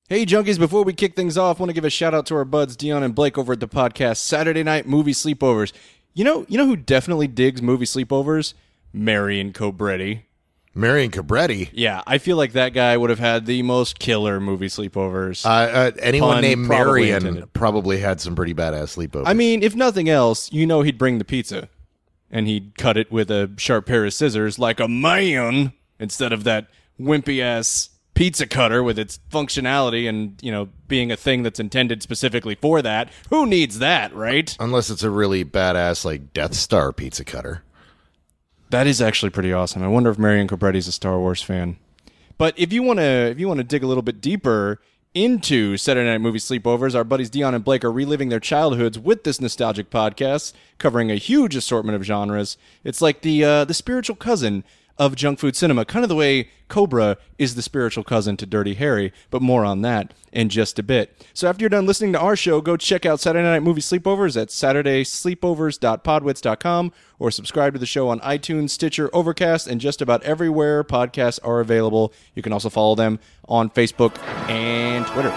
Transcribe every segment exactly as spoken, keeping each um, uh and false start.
Hey, junkies, before we kick things off, I want to give a shout out to our buds, Dion and Blake, over at the podcast Saturday Night Movie Sleepovers. You know, you know who definitely digs movie sleepovers? Marion Cobretti. Marion Cobretti? Yeah, I feel like that guy would have had the most killer movie sleepovers. Uh, uh, anyone Pun named probably Marion intended. probably had some pretty badass sleepovers. I mean, if nothing else, you know he'd bring the pizza. And he'd cut it with a sharp pair of scissors like a man instead of that wimpy-ass pizza cutter with its functionality and, you know, being a thing that's intended specifically for that. Who needs that, right? Unless it's a really badass, like, Death Star pizza cutter. That is actually pretty awesome. I wonder if Marion Cobretti's a Star Wars fan. But if you want to if you want to dig a little bit deeper into Saturday Night Movie Sleepovers, our buddies Dion and Blake are reliving their childhoods with this nostalgic podcast, covering a huge assortment of genres. It's like the uh, the spiritual cousin of junk food cinema, kind of the way Cobra is the spiritual cousin to Dirty Harry, but more on that in just a bit. So after you're done listening to our show, go check out Saturday Night Movie Sleepovers at saturday sleepovers dot podwits dot com or subscribe to the show on iTunes, Stitcher, Overcast, and just about everywhere podcasts are available. You can also follow them on Facebook and Twitter.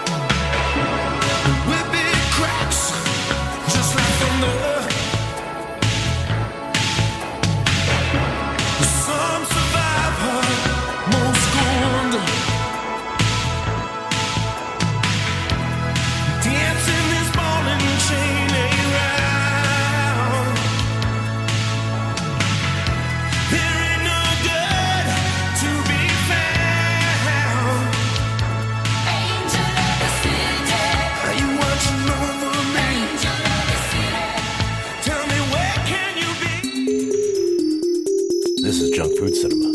This is Junk Food Cinema.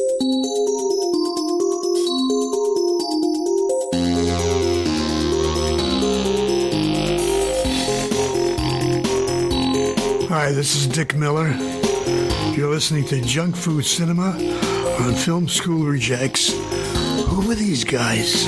Hi, this is Dick Miller. You're listening to Junk Food Cinema on Film School Rejects. Who are these guys?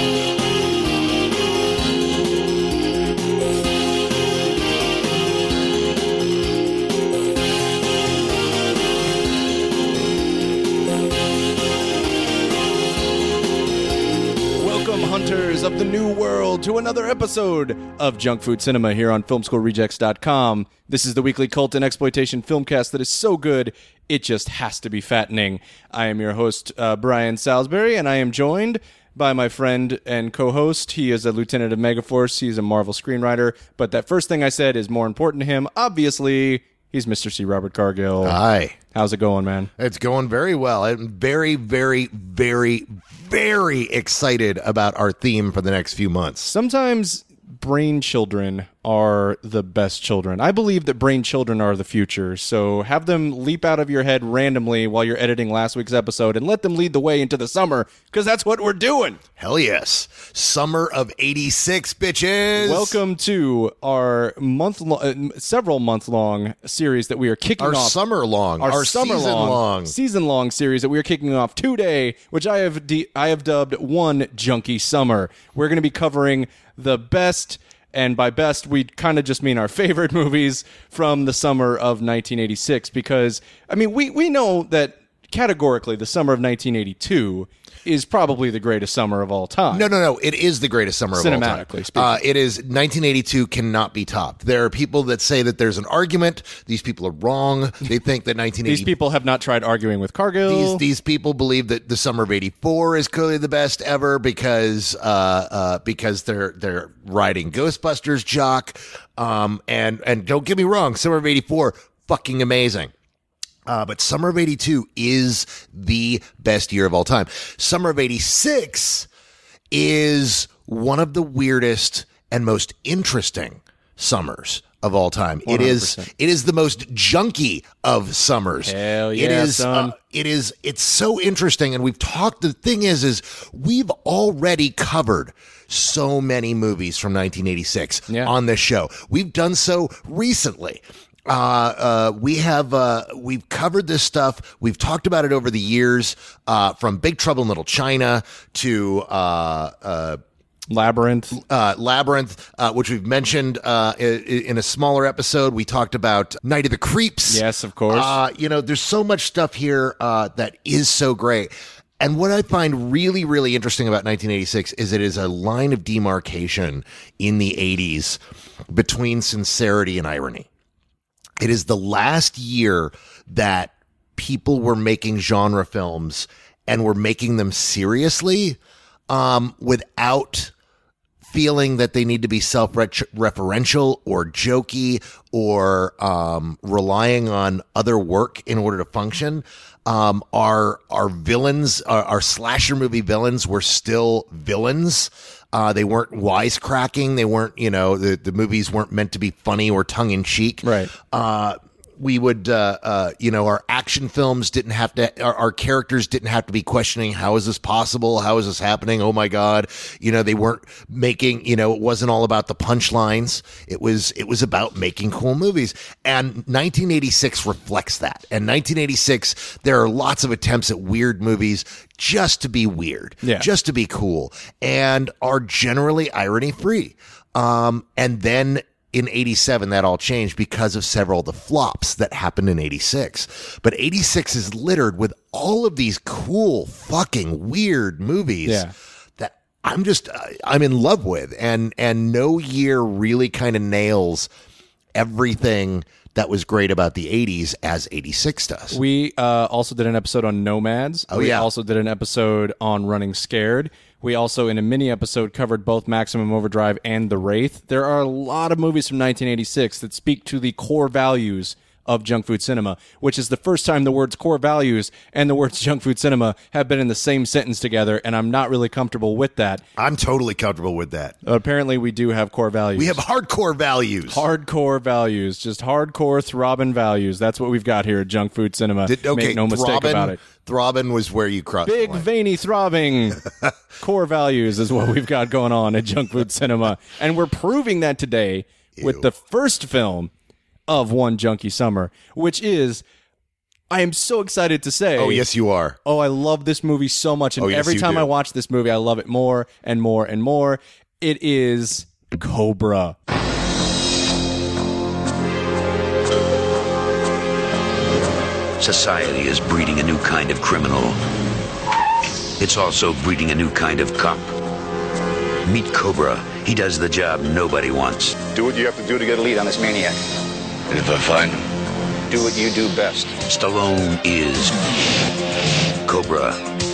Hunters of the New World to another episode of Junk Food Cinema here on film school rejects dot com. This is the weekly cult and exploitation filmcast that is so good, it just has to be fattening. I am your host, uh, Brian Salisbury, and I am joined by my friend and co-host. He is a lieutenant of Megaforce. He's a Marvel screenwriter, but that first thing I said is more important to him. Obviously, he's Mister C. Robert Cargill. Hi. How's it going, man? It's going very well. I'm very, very, very, very excited about our theme for the next few months. Sometimes brain children are the best children. I believe that brain children are the future, so have them leap out of your head randomly while you're editing last week's episode and let them lead the way into the summer, because that's what we're doing. Hell yes. Summer of eighty-six, bitches. Welcome to our month, lo- uh, several month long series that we are kicking our off. Summer long. Our, our summer season long, long. season long series that we are kicking off today, which I have de- I have dubbed One Junkie Summer. We're going to be covering the best. And by best, we kind of just mean our favorite movies from the summer of nineteen eighty-six, because, I mean, we, we know that categorically the summer of nineteen eighty-two is probably the greatest summer of all time. No, no, no. It is the greatest summer of all time. Cinematically speaking. Uh, it is. nineteen eighty-two cannot be topped. There are people that say that there's an argument. These people are wrong. They think that nineteen eighty... These people have not tried arguing with Cargill. These, these people believe that the summer of eighty-four is clearly the best ever because uh, uh, because they're they're riding Ghostbusters jock. Um, and, and don't get me wrong, summer of eighty-four, fucking amazing. Uh, but summer of eighty-two is the best year of all time. Summer of eighty-six is one of the weirdest and most interesting summers of all time. one hundred It percent. is it is the most junky of summers. Hell yeah, it is son. uh, it is it's so interesting, and we've talked the thing is is we've already covered so many movies from nineteen eighty-six Yeah. on this show. We've done so recently. Uh, uh, we have, uh, we've covered this stuff. We've talked about it over the years, uh, from Big Trouble in Little China to, uh, uh, Labyrinth. Uh, Labyrinth, uh, which we've mentioned, uh, in, in a smaller episode. We talked about Night of the Creeps. Yes, of course. Uh, you know, there's so much stuff here, uh, that is so great. And what I find really, really interesting about nineteen eighty-six is it is a line of demarcation in the eighties between sincerity and irony. It is the last year that people were making genre films and were making them seriously, um, without feeling that they need to be self-referential or jokey or um, relying on other work in order to function. Um, our our villains, our, our slasher movie villains, were still villains. Uh, they weren't wisecracking. They weren't, you know, the, the movies weren't meant to be funny or tongue in cheek. Right. Uh, we would, uh, uh, you know, our action films didn't have to, our, our characters didn't have to be questioning, how is this possible? How is this happening? Oh my God. You know, they weren't making, you know, it wasn't all about the punchlines. It was, it was about making cool movies. And nineteen eighty-six reflects that. And nineteen eighty-six, there are lots of attempts at weird movies just to be weird, yeah. just to be cool, and are generally irony free. Um, and then in eighty-seven, that all changed because of several of the flops that happened in eighty-six. But eighty-six is littered with all of these cool, fucking weird movies yeah. that I'm just, I'm in love with. And, and no year really kind of nails everything that was great about the eighties as eighty-six does. We uh, also did an episode on Nomads. Oh, we yeah. also did an episode on Running Scared. We also, in a mini episode, covered both Maximum Overdrive and The Wraith. There are a lot of movies from nineteen eighty-six that speak to the core values of junk food cinema, which is the first time the words core values and the words junk food cinema have been in the same sentence together, and I'm not really comfortable with that. I'm totally comfortable with that. Uh, apparently, we do have core values. We have hardcore values. Hardcore values, just hardcore throbbing values. That's what we've got here at Junk Food Cinema. Did, okay, Make no mistake throbbing, about it. Throbbing was where you crossed Big, the line. veiny, throbbing core values is what we've got going on at Junk Food Cinema. And we're proving that today Ew. with the first film of One Junkie Summer, which is, I am so excited to say. Oh, yes, you are. Oh, I love this movie so much. And Oh, yes, every you time do. I watch this movie, I love it more and more and more. It is Cobra. Society is breeding a new kind of criminal. It's also breeding a new kind of cop. Meet Cobra. He does the job nobody wants. Do what you have to do to get a lead on this maniac. And if I find him, Do what you do best. Stallone is Cobra.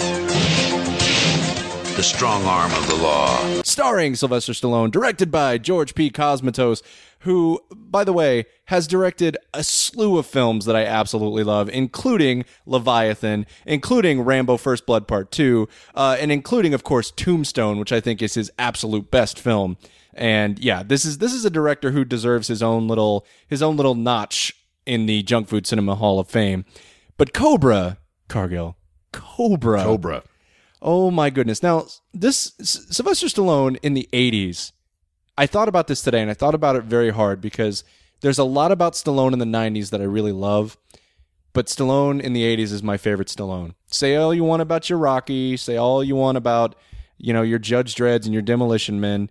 The strong arm of the law. Starring Sylvester Stallone, directed by George P. Cosmatos, who, by the way, has directed a slew of films that I absolutely love, including Leviathan, including Rambo First Blood Part two, uh, and including, of course, Tombstone, which I think is his absolute best film. And yeah, this is this is a director who deserves his own little his own little notch in the Junk Food Cinema Hall of Fame. But Cobra, Cargill, Cobra. Cobra. Oh my goodness. Now, this S- Sylvester Stallone in the eighties, I thought about this today, and I thought about it very hard because there's a lot about Stallone in the nineties that I really love, but Stallone in the eighties is my favorite Stallone. Say all you want about your Rocky, say all you want about, you know, your Judge Dreds and your Demolition Men.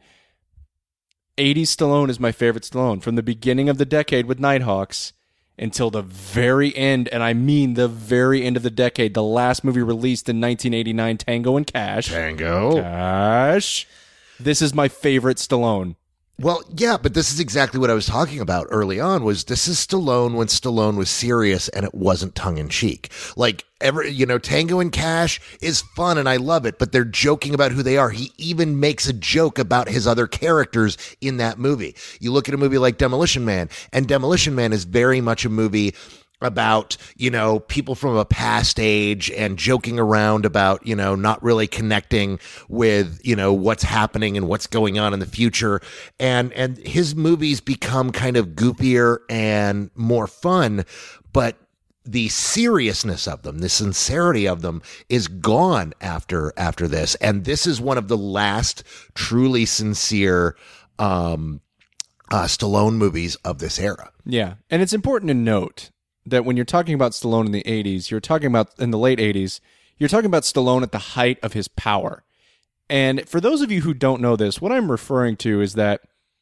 eighties Stallone is my favorite Stallone. From the beginning of the decade with Nighthawks until the very end, and I mean the very end of the decade, the last movie released in nineteen eighty-nine, Tango and Cash. Tango. Cash. This is my favorite Stallone. Well, yeah, but this is exactly what I was talking about early on, was this is Stallone when Stallone was serious and it wasn't tongue-in-cheek. Like, every, you know, Tango and Cash is fun and I love it, but they're joking about who they are. He even makes a joke about his other characters in that movie. You look at a movie like Demolition Man, and Demolition Man is very much a movie about, you know, people from a past age and joking around about, you know, not really connecting with, you know, what's happening and what's going on in the future. And, and his movies become kind of goofier and more fun, but the seriousness of them, the sincerity of them is gone after, after this. And this is one of the last truly sincere, um, uh, Stallone movies of this era. Yeah. And it's important to note that when you're talking about Stallone in the eighties, you're talking about in the late eighties, you're talking about Stallone at the height of his power. And for those of you who don't know this, what I'm referring to is that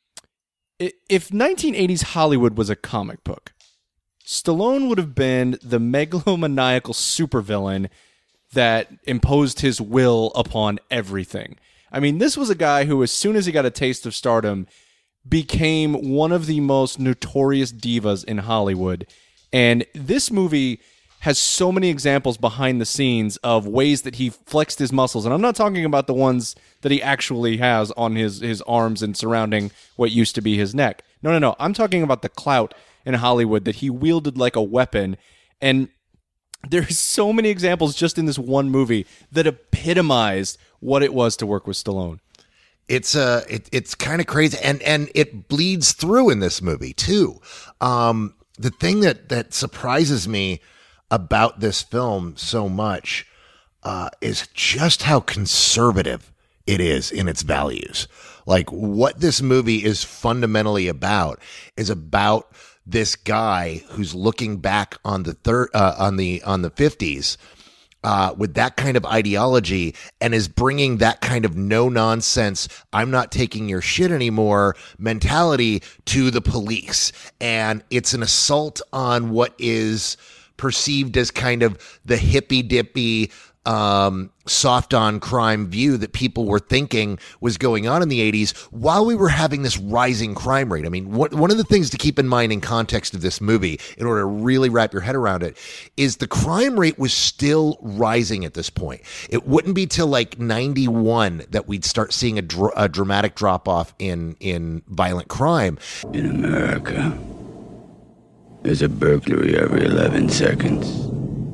if nineteen eighties Hollywood was a comic book, Stallone would have been the megalomaniacal supervillain that imposed his will upon everything. I mean, this was a guy who, as soon as he got a taste of stardom, became one of the most notorious divas in Hollywood. And this movie has so many examples behind the scenes of ways that he flexed his muscles. And I'm not talking about the ones that he actually has on his, his arms and surrounding what used to be his neck. No, no, no. I'm talking about the clout in Hollywood that he wielded like a weapon. And there's so many examples just in this one movie that epitomized what it was to work with Stallone. It's uh, it, it's kind of crazy, and and it bleeds through in this movie too. Um, the thing that that surprises me about this film so much uh, is just how conservative it is in its values. Like, what this movie is fundamentally about is about this guy who's looking back on the third uh, on the on the fifties. Uh, with that kind of ideology, and is bringing that kind of no nonsense, I'm not taking your shit anymore mentality to the police. And it's an assault on what is perceived as kind of the hippy dippy, um, soft on crime view that people were thinking was going on in the eighties while we were having this rising crime rate. I mean, what, one of the things to keep in mind in context of this movie, in order to really wrap your head around it, is the crime rate was still rising at this point. It wouldn't be till like ninety-one that we'd start seeing a, dr- a dramatic drop off in, in violent crime. In America, there's a burglary every eleven seconds.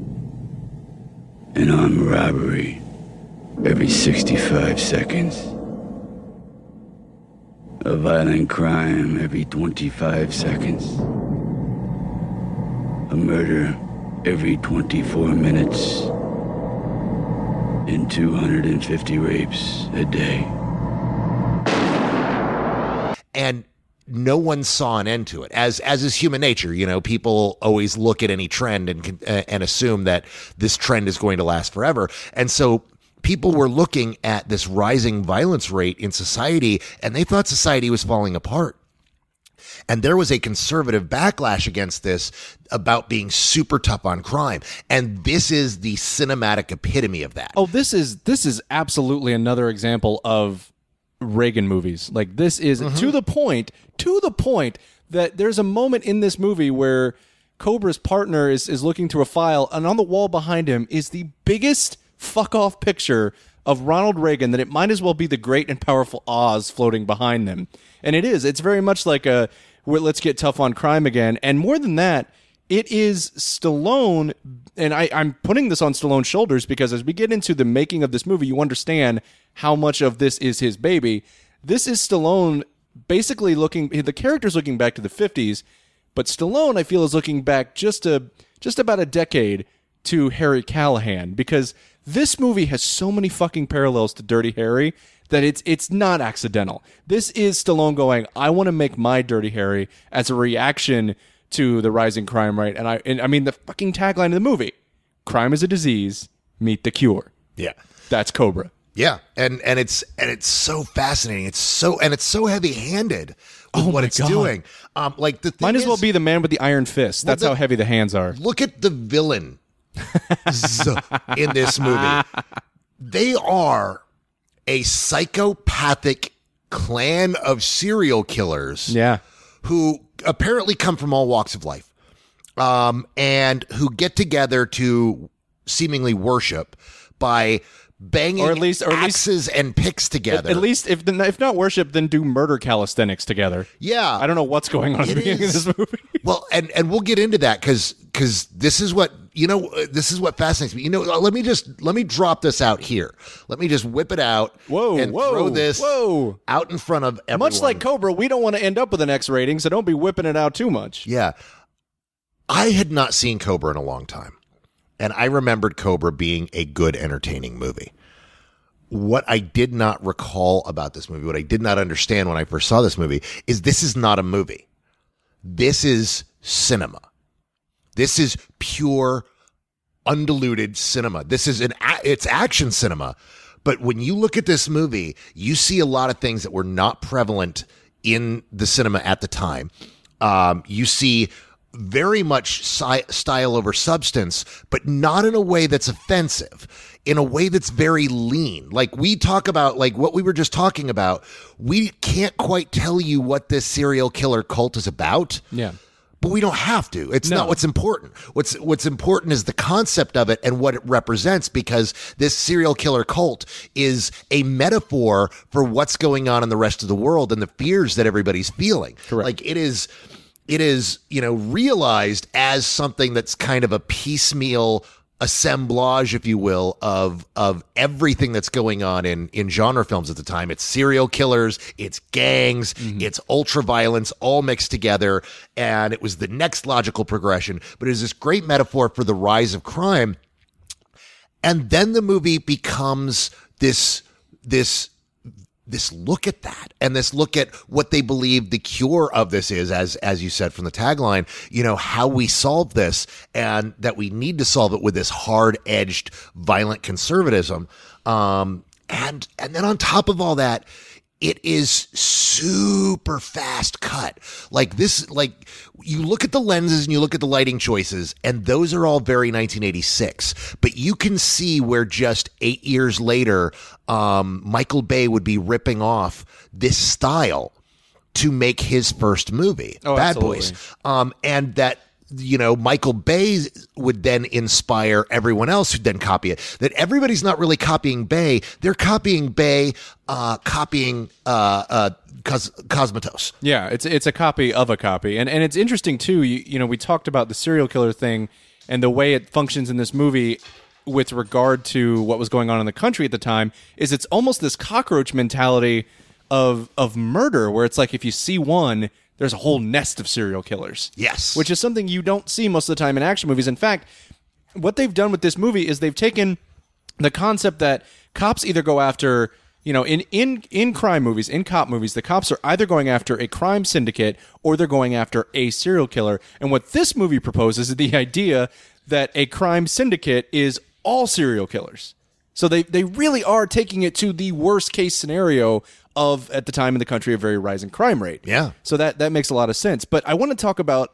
An armed robbery every sixty-five seconds. A violent crime every twenty-five seconds. A murder every twenty-four minutes. And two hundred fifty rapes a day. And no one saw an end to it, as as is human nature. You know, people always look at any trend and uh, and assume that this trend is going to last forever. And so people were looking at this rising violence rate in society, and they thought society was falling apart. And there was a conservative backlash against this about being super tough on crime. And this is the cinematic epitome of that. Oh, this is this is absolutely another example of Reagan movies. Like, this is mm-hmm. to the point, to the point that there's a moment in this movie where Cobra's partner is, is looking through a file, and on the wall behind him is the biggest fuck off picture of Ronald Reagan that it might as well be the great and powerful Oz floating behind them. And it is. It's very much like a, well, let's get tough on crime again. And more than that, it is Stallone, and I, I'm putting this on Stallone's shoulders because as we get into the making of this movie, you understand how much of this is his baby. This is Stallone basically looking, the character's looking back to the fifties, but Stallone, I feel, is looking back just a just about a decade to Harry Callahan, because this movie has so many fucking parallels to Dirty Harry that it's it's not accidental. This is Stallone going, I want to make my Dirty Harry as a reaction to the rising crime rate. And I and I mean, the fucking tagline of the movie, crime is a disease, meet the cure. Yeah. That's Cobra. Yeah. And and it's and it's so fascinating. It's so and it's so heavy-handed with oh what it's God. doing. Um like the thing Might as is, well be the man with the iron fist. That's well, the, how heavy the hands are. Look at the villain in this movie. They are a psychopathic clan of serial killers. Yeah. Who apparently come from all walks of life, um, and who get together to seemingly worship by banging or at least, or at axes least, and picks together. At, at least, if the, if not worship, then do murder calisthenics together. Yeah. I don't know what's going on at the beginning is. of this movie. Well, and, and we'll get into that because because this is what, you know, this is what fascinates me. You know, let me just, let me drop this out here. Let me just whip it out whoa, and whoa, throw this whoa. out in front of everyone. Much like Cobra, we don't want to end up with an X rating, so don't be whipping it out too much. Yeah. I had not seen Cobra in a long time, and I remembered Cobra being a good, entertaining movie. What I did not recall about this movie, what I did not understand when I first saw this movie, is this is not a movie. This is cinema. This is pure, undiluted cinema. This is an it's action cinema. But when you look at this movie, you see a lot of things that were not prevalent in the cinema at the time. Um, you see very much si- style over substance, but not in a way that's offensive, in a way that's very lean. Like we talk about, like what we were just talking about, we can't quite tell you what this serial killer cult is about. Yeah. But we don't have to. It's No. not what's important. What's what's important is the concept of it and what it represents, because this serial killer cult is a metaphor for what's going on in the rest of the world and the fears that everybody's feeling. Correct. Like it is it is, you know, realized as something that's kind of a piecemeal assemblage, if you will, of of everything that's going on in in genre films at the time. It's serial killers, it's gangs, mm-hmm. it's ultra violence, all mixed together, and it was the next logical progression. But it is this great metaphor for the rise of crime, and then the movie becomes this this. this look at that and this look at what they believe the cure of this is, as as you said from the tagline, you know, how we solve this, and that we need to solve it with this hard-edged, violent conservatism. Um, and and then on top of all that, it is super fast cut. Like this, like you look at the lenses and you look at the lighting choices, and those are all very nineteen eighty-six. But you can see where just eight years later, um, Michael Bay would be ripping off this style to make his first movie, Oh, Bad absolutely. Boys. Um, and that, you know, Michael Bay would then inspire everyone else who'd then copy it. That everybody's not really copying Bay. They're copying Bay, uh, copying uh, uh, Cos- Cosmatos. Yeah, it's it's a copy of a copy. And and it's interesting, too. You, you know, we talked about the serial killer thing and the way it functions in this movie with regard to what was going on in the country at the time is it's almost this cockroach mentality of of murder, where it's like if you see one, there's a whole nest of serial killers. Yes. Which is something you don't see most of the time in action movies. In fact, what they've done with this movie is they've taken the concept that cops either go after, you know, in, in, in crime movies, in cop movies, the cops are either going after a crime syndicate or they're going after a serial killer. And what this movie proposes is the idea that a crime syndicate is all serial killers. So they, they really are taking it to the worst case scenario of, at the time in the country, a very rising crime rate. Yeah. So that, that makes a lot of sense. But I want to talk about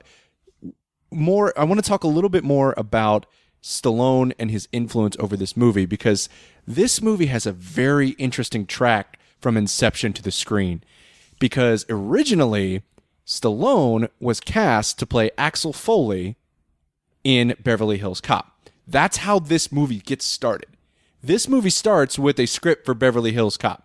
more, I want to talk a little bit more about Stallone and his influence over this movie, because this movie has a very interesting track from inception to the screen. Because originally, Stallone was cast to play Axel Foley in Beverly Hills Cop. That's how this movie gets started. This movie starts with a script for Beverly Hills Cop.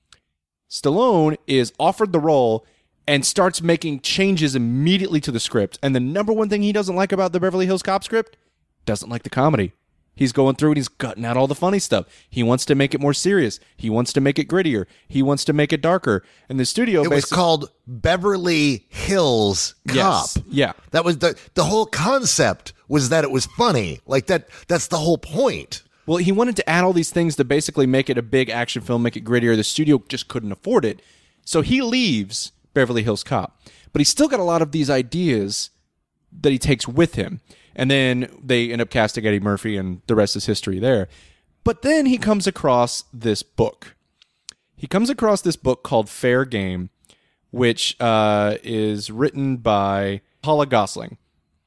Stallone is offered the role and starts making changes immediately to the script. And the number one thing he doesn't like about the Beverly Hills Cop script, doesn't like the comedy. He's going through and he's cutting out all the funny stuff. He wants to make it more serious. He wants to make it grittier. He wants to make it darker. And the studio It was basi- called Beverly Hills Cop. Yes. Yeah. That was the the whole concept was that it was funny. Like that that's the whole point. Well, he wanted to add all these things to basically make it a big action film, make it grittier. The studio just couldn't afford it. So he leaves Beverly Hills Cop. But he's still got a lot of these ideas that he takes with him. And then they end up casting Eddie Murphy, and the rest is history there. But then he comes across this book. He comes across this book called Fair Game, which uh, is written by Paula Gosling.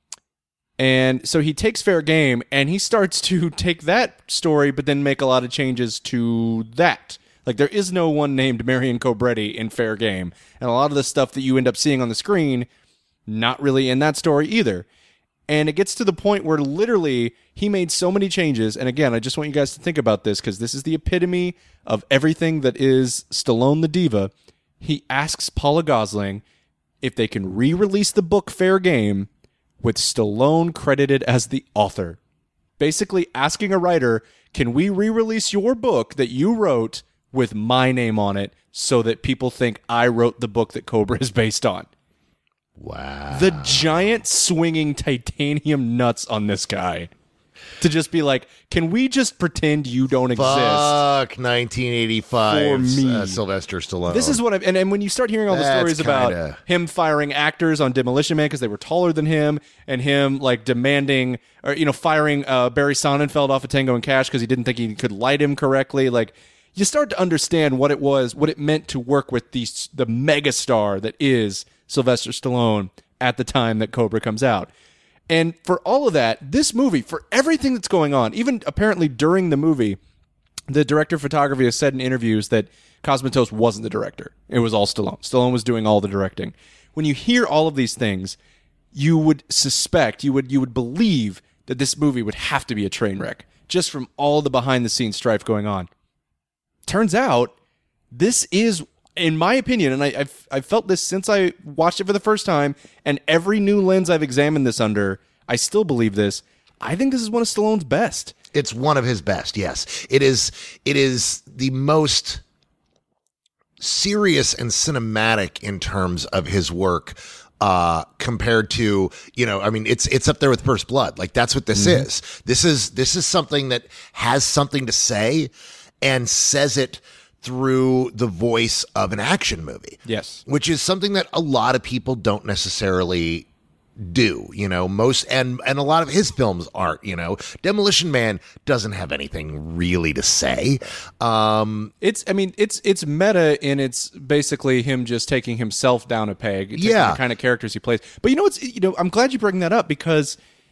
And so he takes Fair Game and he starts to take that story, but then make a lot of changes to that. Like, there is no one named Marion Cobretti in Fair Game. And a lot of the stuff that you end up seeing on the screen, not really in that story either. And it gets to the point where literally he made so many changes. And again, I just want you guys to think about this, because this is the epitome of everything that is Stallone the Diva. He asks Paula Gosling if they can re-release the book Fair Game with Stallone credited as the author. Basically asking a writer, can we re-release your book that you wrote with my name on it so that people think I wrote the book that Cobra is based on? Wow. The giant swinging titanium nuts on this guy. To just be like, can we just pretend you don't exist? Fuck nineteen eighty-five For me. Uh, Sylvester Stallone. This is what I've, and, and when you start hearing all the That's stories about kinda- him firing actors on Demolition Man because they were taller than him, and him like demanding, or, you know, firing uh, Barry Sonnenfeld off of Tango and Cash because he didn't think he could light him correctly, like, you start to understand what it was, what it meant to work with the, the megastar that is Sylvester Stallone at the time that Cobra comes out. And for all of that, this movie, for everything that's going on, even apparently during the movie, the director of photography has said in interviews that Cosmatos wasn't the director. It was all Stallone. Stallone was doing all the directing. When you hear all of these things, you would suspect, you would you would believe that this movie would have to be a train wreck, just from all the behind-the-scenes strife going on. Turns out, this is, in my opinion, and I, I've, I've felt this since I watched it for the first time, and every new lens I've examined this under, I still believe this. I think this is one of Stallone's best. It's one of his best, yes. It is. It is the most serious and cinematic in terms of his work. Uh, compared to, you know, I mean, it's it's up there with First Blood. Like, that's what this mm-hmm. is. This is this is something that has something to say and says it through the voice of an action movie. Yes. Which is something that a lot of people don't necessarily do, you know, most, and, and a lot of his films aren't, you know. Demolition Man doesn't have anything really to say. Um, it's, I mean, it's, it's meta in it's basically him just taking himself down a peg. Taking yeah. the kind of characters he plays. But you know, it's, you know, I'm glad you bring that up because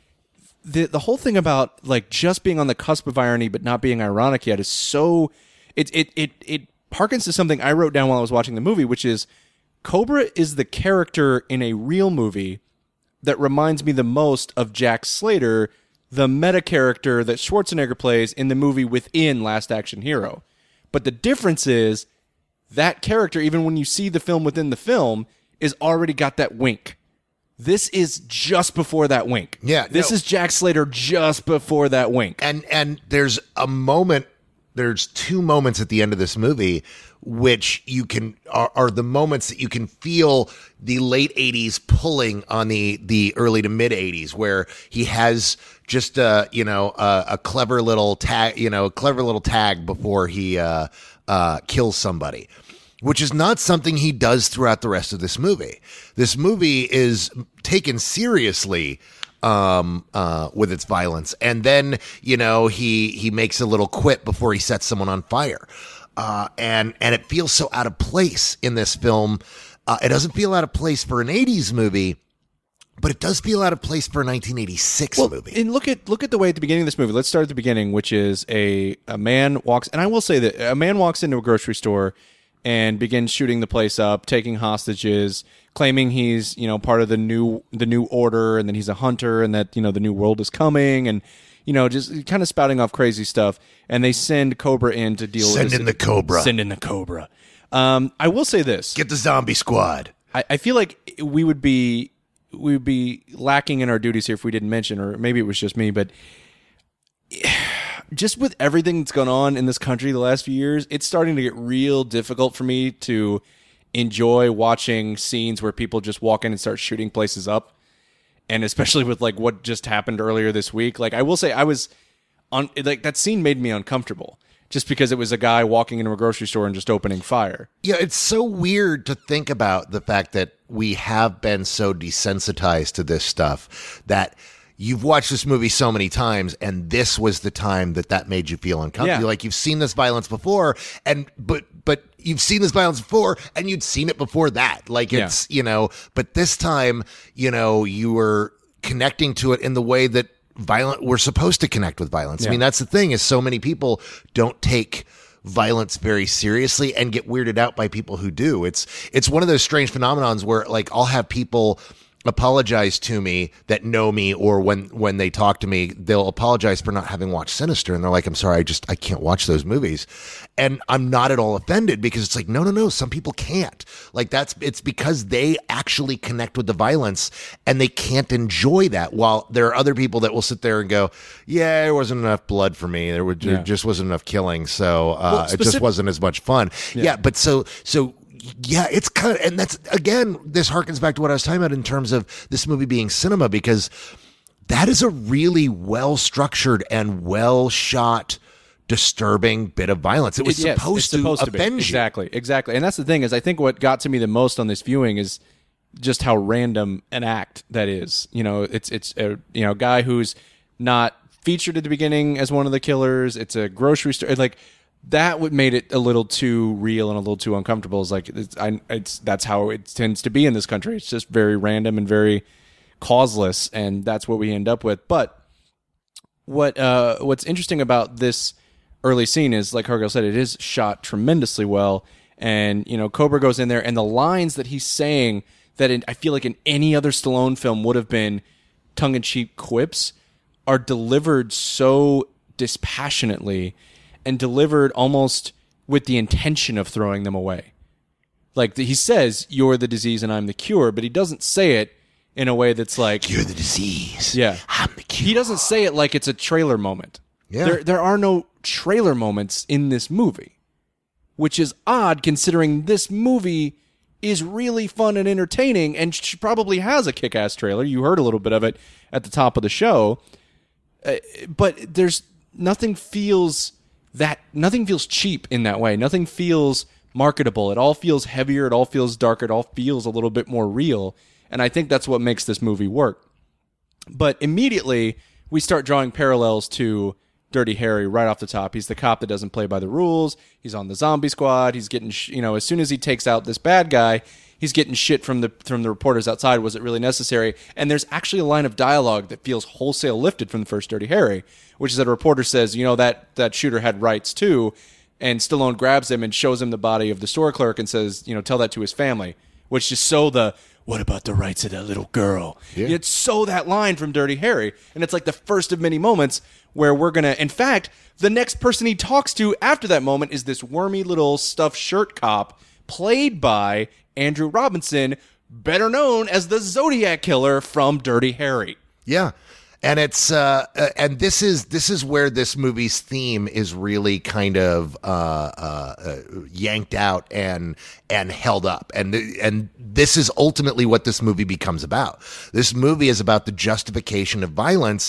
the, the whole thing about like just being on the cusp of irony, but not being ironic yet is so, it, it, it, it harkens to something I wrote down while I was watching the movie, which is Cobra is the character in a real movie that reminds me the most of Jack Slater, the meta character that Schwarzenegger plays in the movie within Last Action Hero. But the difference is that character, even when you see the film within the film, is already got that wink. This is just before that wink. Yeah, This no. is Jack Slater just before that wink. And and there's a moment, there's two moments at the end of this movie which you can are, are the moments that you can feel the late eighties pulling on the the early to mid eighties, where he has just a, you know, a, a clever little tag, you know, clever little tag before he uh, uh, kills somebody, which is not something he does throughout the rest of this movie. This movie is taken seriously um uh with its violence, and then, you know, he he makes a little quip before he sets someone on fire, uh and and it feels so out of place in this film. Uh it doesn't feel out of place for an eighties movie, but it does feel out of place for a nineteen eighty-six well, movie. And look at look at the way at the beginning of this movie. Let's start at the beginning, which is a a man walks, and I will say that a man walks into a grocery store and begins shooting the place up, taking hostages, claiming he's, you know, part of the new the new order, and that he's a hunter, and that, you know, the new world is coming, and, you know, just kind of spouting off crazy stuff. And they send Cobra in to deal Send with in the Cobra. Send in the Cobra. Um, I will say this: Get the zombie squad. I, I feel like we would be we would be lacking in our duties here if we didn't mention, or maybe it was just me, but just with everything that's gone on in this country the last few years, it's starting to get real difficult for me to enjoy watching scenes where people just walk in and start shooting places up. And especially with like what just happened earlier this week. Like, I will say I was on, like, that scene made me uncomfortable just because it was a guy walking into a grocery store and just opening fire. Yeah, it's so weird to think about the fact that we have been so desensitized to this stuff that you've watched this movie so many times, and this was the time that that made you feel uncomfortable. Yeah. Like, you've seen this violence before, and but but you've seen this violence before, and you'd seen it before that. Like, it's, yeah. you know, but this time, you know, you were connecting to it in the way that violent we're supposed to connect with violence. Yeah. I mean, that's the thing, is so many people don't take violence very seriously and get weirded out by people who do. It's it's one of those strange phenomenons where, like, I'll have people apologize to me that know me, or when when they talk to me, they'll apologize for not having watched Sinister, and they're like, I'm sorry, I just I can't watch those movies. And I'm not at all offended, because it's like, no no no some people can't. Like, that's it's because they actually connect with the violence and they can't enjoy that, while there are other people that will sit there and go, yeah, there wasn't enough blood for me, there, were, there yeah. just wasn't enough killing, so uh, well, specific- it just wasn't as much fun. Yeah, yeah but so so yeah, it's kind of, and that's, again, this harkens back to what I was talking about in terms of this movie being cinema, because that is a really well structured and well shot, disturbing bit of violence. It was it, yes, supposed, to, supposed to offend you. Exactly, exactly. And that's the thing, is I think what got to me the most on this viewing is just how random an act that is. You know, it's it's a you know guy who's not featured at the beginning as one of the killers. It's a grocery store, like. that would made it a little too real and a little too uncomfortable. It's like it's, I, it's that's how it tends to be in this country. It's just very random and very causeless, and that's what we end up with. But what uh, what's interesting about this early scene is, like Cargill said, it is shot tremendously well. And you know, Cobra goes in there, and the lines that he's saying that in, I feel like in any other Stallone film would have been tongue-in-cheek quips are delivered so dispassionately and delivered almost with the intention of throwing them away. Like he says, "You're the disease and I'm the cure," but he doesn't say it in a way that's like, "You're the disease, yeah, I'm the cure." He doesn't say it like it's a trailer moment. Yeah. There, there are no trailer moments in this movie, which is odd considering this movie is really fun and entertaining and sh- probably has a kick-ass trailer. You heard a little bit of it at the top of the show. Uh, but there's nothing feels that nothing feels cheap in that way. Nothing feels marketable. It all feels heavier. It all feels darker. It all feels a little bit more real. And I think that's what makes this movie work. But immediately we start drawing parallels to Dirty Harry right off the top. He's the cop that doesn't play by the rules. He's on the zombie squad. He's getting, sh- you know, as soon as he takes out this bad guy, he's getting shit from the from the reporters outside. Was it really necessary? And there's actually a line of dialogue that feels wholesale lifted from the first Dirty Harry, which is that a reporter says, you know, that that shooter had rights too, and Stallone grabs him and shows him the body of the store clerk and says, you know, tell that to his family, which is so the, what about the rights of that little girl? Yeah. It's so that line from Dirty Harry, and it's like the first of many moments where we're going to, in fact, the next person he talks to after that moment is this wormy little stuffed shirt cop played by Andrew Robinson, better known as the Zodiac Killer from Dirty Harry. Yeah. And it's uh, uh, and this is this is where this movie's theme is really kind of uh, uh, uh, yanked out and and held up, and and this is ultimately what this movie becomes about. This movie is about the justification of violence,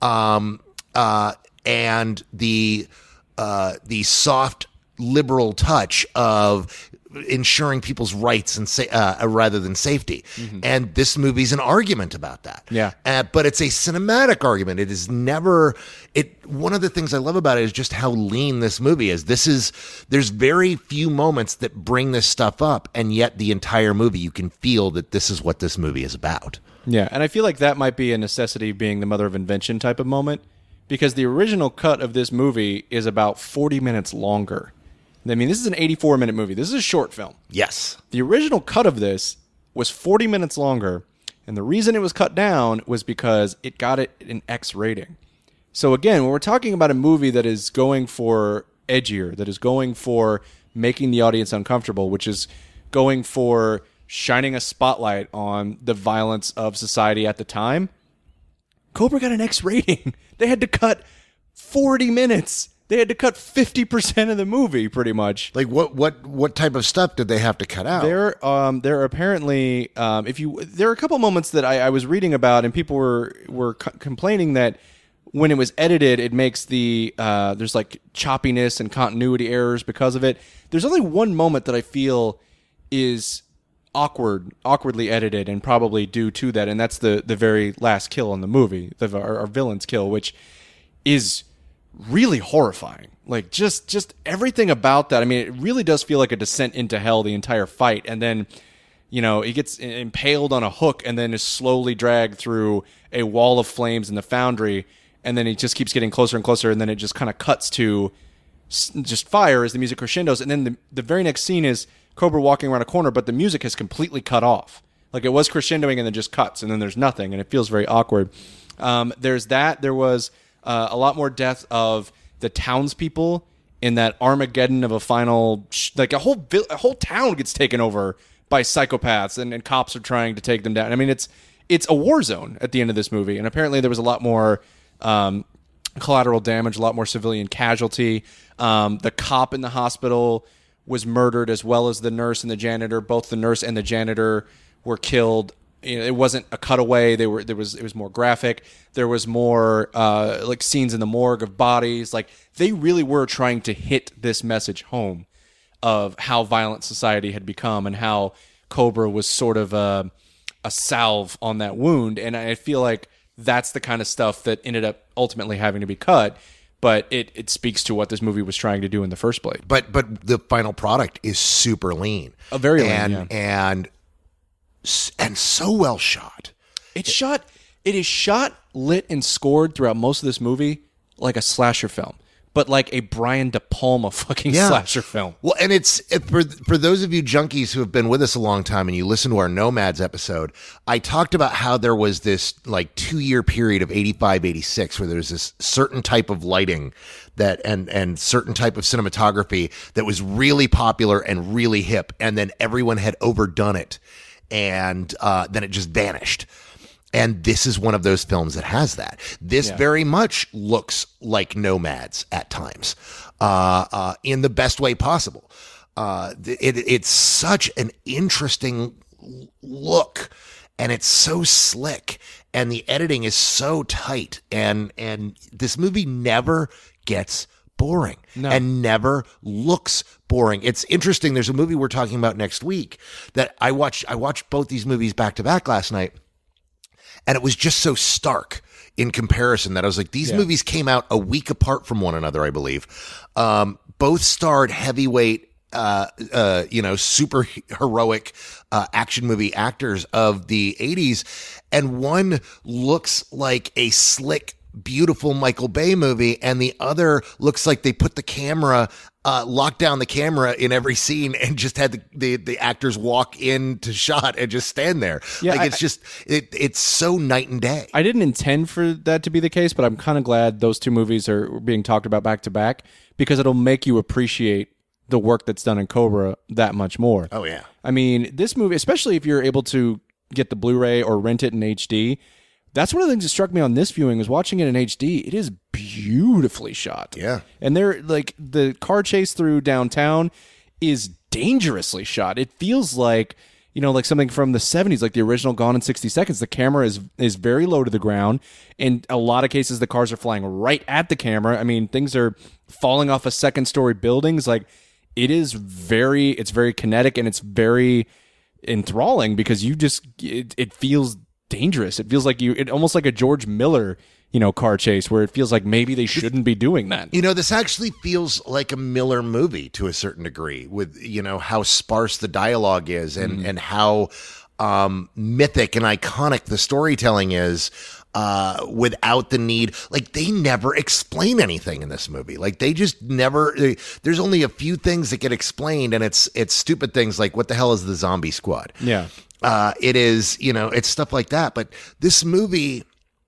um, uh, and the uh, the soft liberal touch of ensuring people's rights and sa- uh, rather than safety. Mm-hmm. And this movie's an argument about that. Yeah. Uh, but it's a cinematic argument. It is never it. One of the things I love about it is just how lean this movie is. This is, there's very few moments that bring this stuff up. And yet the entire movie, you can feel that this is what this movie is about. Yeah. And I feel like that might be a necessity being the mother of invention type of moment, because the original cut of this movie is about forty minutes longer. I mean, this is an eighty-four minute movie. This is a short film. Yes. The original cut of this was forty minutes longer, and the reason it was cut down was because it got it an X rating. So again, when we're talking about a movie that is going for edgier, that is going for making the audience uncomfortable, which is going for shining a spotlight on the violence of society at the time, Cobra got an X rating. They had to cut forty minutes. They had to cut fifty percent of the movie, pretty much. Like what what what type of stuff did they have to cut out? There, um, there are apparently, um, if you, there are a couple moments that I, I was reading about, and people were were co- complaining that when it was edited, it makes the uh, there's like choppiness and continuity errors because of it. There's only one moment that I feel is awkward, awkwardly edited, and probably due to that, and that's the the very last kill in the movie, the our, our villain's kill, which is really horrifying. Like just just everything about that. I mean, it really does feel like a descent into hell, the entire fight. And then, you know, he gets impaled on a hook and then is slowly dragged through a wall of flames in the foundry, and then he just keeps getting closer and closer, and then it just kind of cuts to just fire as the music crescendos. And then the, the very next scene is Cobra walking around a corner, but the music has completely cut off. Like it was crescendoing and then just cuts, and then there's nothing, and it feels very awkward. Um, there's that. There was Uh, a lot more death of the townspeople in that Armageddon of a final, sh- like a whole vi- a whole town gets taken over by psychopaths, and, and cops are trying to take them down. I mean, it's it's a war zone at the end of this movie, and apparently there was a lot more um, collateral damage, a lot more civilian casualty. Um, the cop in the hospital was murdered, as well as the nurse and the janitor. Both the nurse and the janitor were killed. You know, it wasn't a cutaway. They were there was it was more graphic. There was more uh, like scenes in the morgue of bodies. Like they really were trying to hit this message home of how violent society had become and how Cobra was sort of a, a salve on that wound. And I feel like that's the kind of stuff that ended up ultimately having to be cut. but it, it speaks to what this movie was trying to do in the first place. But but the final product is super lean. A very lean, and, yeah. and and so well shot. It's shot. It is shot, lit, and scored throughout most of this movie like a slasher film, but like a Brian De Palma fucking Yeah. slasher film. Well, and it's it, for for those of you junkies who have been with us a long time and you listen to our Nomads episode, I talked about how there was this like two year period of eighty-five, eighty-six where there was this certain type of lighting that and and certain type of cinematography that was really popular and really hip, and then everyone had overdone it, and uh, then it just vanished. And this is one of those films that has that. This Yeah. very much looks like Nomads at times, uh, uh, in the best way possible. Uh, it, it's such an interesting look, and it's so slick, and the editing is so tight, and and this movie never gets boring No. and never looks boring. It's interesting. There's a movie we're talking about next week that I watched. I watched both these movies back to back last night. And it was just so stark in comparison that I was like, these Yeah. movies came out a week apart from one another, I believe. Um, both starred heavyweight, uh, uh, you know, super heroic uh, action movie actors of the eighties. And one looks like a slick, beautiful Michael Bay movie, and the other looks like they put the camera uh locked down the camera in every scene and just had the the, the actors walk into shot and just stand there. Yeah, like I- it's just it it's so night and day. I didn't intend for that to be the case, but I'm kind of glad those two movies are being talked about back to back because it'll make you appreciate the work that's done in Cobra that much more. Oh yeah. I mean, this movie, especially if you're able to get the Blu-ray or rent it in H D, that's one of the things that struck me on this viewing was watching it in H D. It is beautifully shot. Yeah. And they're like the car chase through downtown is dangerously shot. It feels like, you know, like something from the seventies, like the original Gone in sixty seconds. The camera is is very low to the ground. In a lot of cases, the cars are flying right at the camera. I mean, things are falling off of second story buildings. Like it is very, it's very kinetic and it's very enthralling because you just, it, it feels dangerous. It feels like you, it almost like a George Miller, you know, car chase where it feels like maybe they shouldn't be doing that. You know, this actually feels like a Miller movie to a certain degree with, you know, how sparse the dialogue is and, and how um, mythic and iconic the storytelling is uh, without the need. Like, they never explain anything in this movie. Like, they just never, they, there's only a few things that get explained, and it's, it's stupid things like, what the hell is the zombie squad? Yeah. Uh, it is, you know, it's stuff like that. But this movie,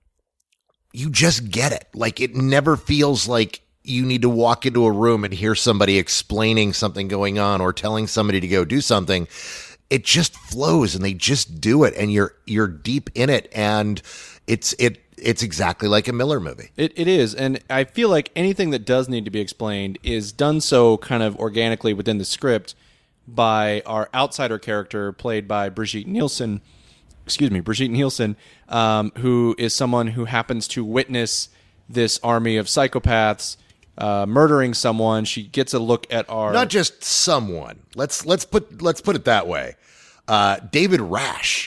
you just get it. Like, it never feels like you need to walk into a room and hear somebody explaining something going on or telling somebody to go do something. It just flows and they just do it, and you're you're deep in it, and it's it it's exactly like a Miller movie. It it is, and I feel like anything that does need to be explained is done so kind of organically within the script by our outsider character played by Brigitte Nielsen. Excuse me, Brigitte Nielsen, um, who is someone who happens to witness this army of psychopaths uh, murdering someone. She gets a look at our Not just someone. Let's let's put let's put it that way. Uh, David Rash,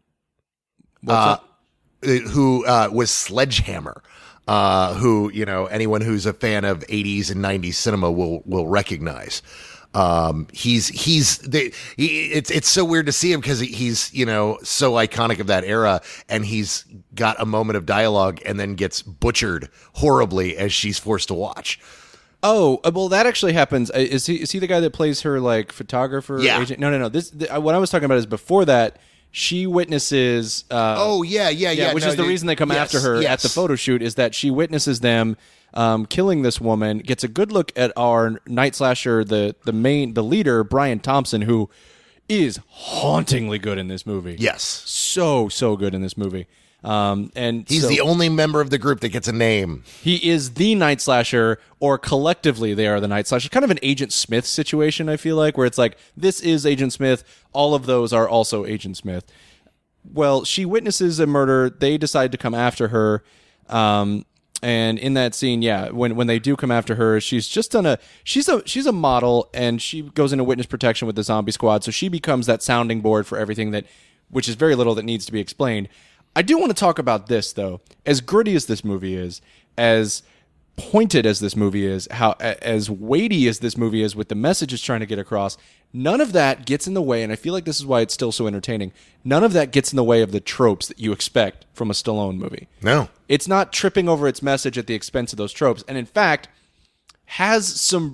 uh, who uh, was Sledgehammer, uh, who, you know, anyone who's a fan of eighties and nineties cinema will will recognize. Um, he's he's they, he, it's it's so weird to see him because he's, you know, so iconic of that era, and he's got a moment of dialogue and then gets butchered horribly as she's forced to watch. Oh, uh, well, that actually happens. Uh, Is he is he the guy that plays her like photographer? Yeah. Agent? No, no, no. This the, uh, what I was talking about is before that. She witnesses. Uh, Oh yeah, yeah, yeah. yeah, which no, is the you- reason they come yes, after her yes. at the photo shoot. Is that she witnesses them um, killing this woman, gets a good look at our night slasher, the the main the leader Brian Thompson, who is hauntingly good in this movie. Yes. so so good in this movie. Um, and He's so- the only member of the group that gets a name. He is the Night Slasher, or collectively they are the Night Slasher. Kind of an Agent Smith situation, I feel like, where it's like, this is Agent Smith, all of those are also Agent Smith. Well, she witnesses a murder, they decide to come after her, um, and in that scene, yeah, when when they do come after her, she's just done a she's a she's a model, and she goes into witness protection with the zombie squad, so she becomes that sounding board for everything that, which is very little that needs to be explained. I do want to talk about this, though. As gritty as this movie is, as pointed as this movie is, how as weighty as this movie is with the message it's trying to get across, none of that gets in the way, and I feel like this is why it's still so entertaining. None of that gets in the way of the tropes that you expect from a Stallone movie. No. It's not tripping over its message at the expense of those tropes, and in fact, has some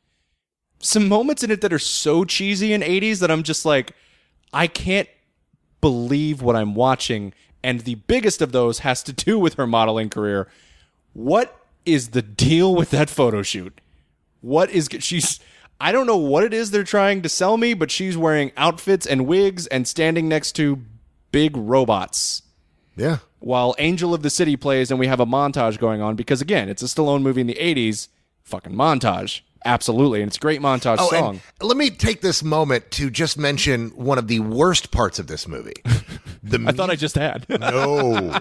some moments in it that are so cheesy in eighties that I'm just like, I can't believe what I'm watching, and the biggest of those has to do with her modeling career. What is the deal with that photo shoot? What is she's I don't know what it is they're trying to sell me, but she's wearing outfits and wigs and standing next to big robots. Yeah. While Angel of the City plays and we have a montage going on because again, it's a Stallone movie in the eighties, fucking montage. Absolutely, and it's a great montage oh, song. And let me take this moment to just mention one of the worst parts of this movie. The I thought I just had. no,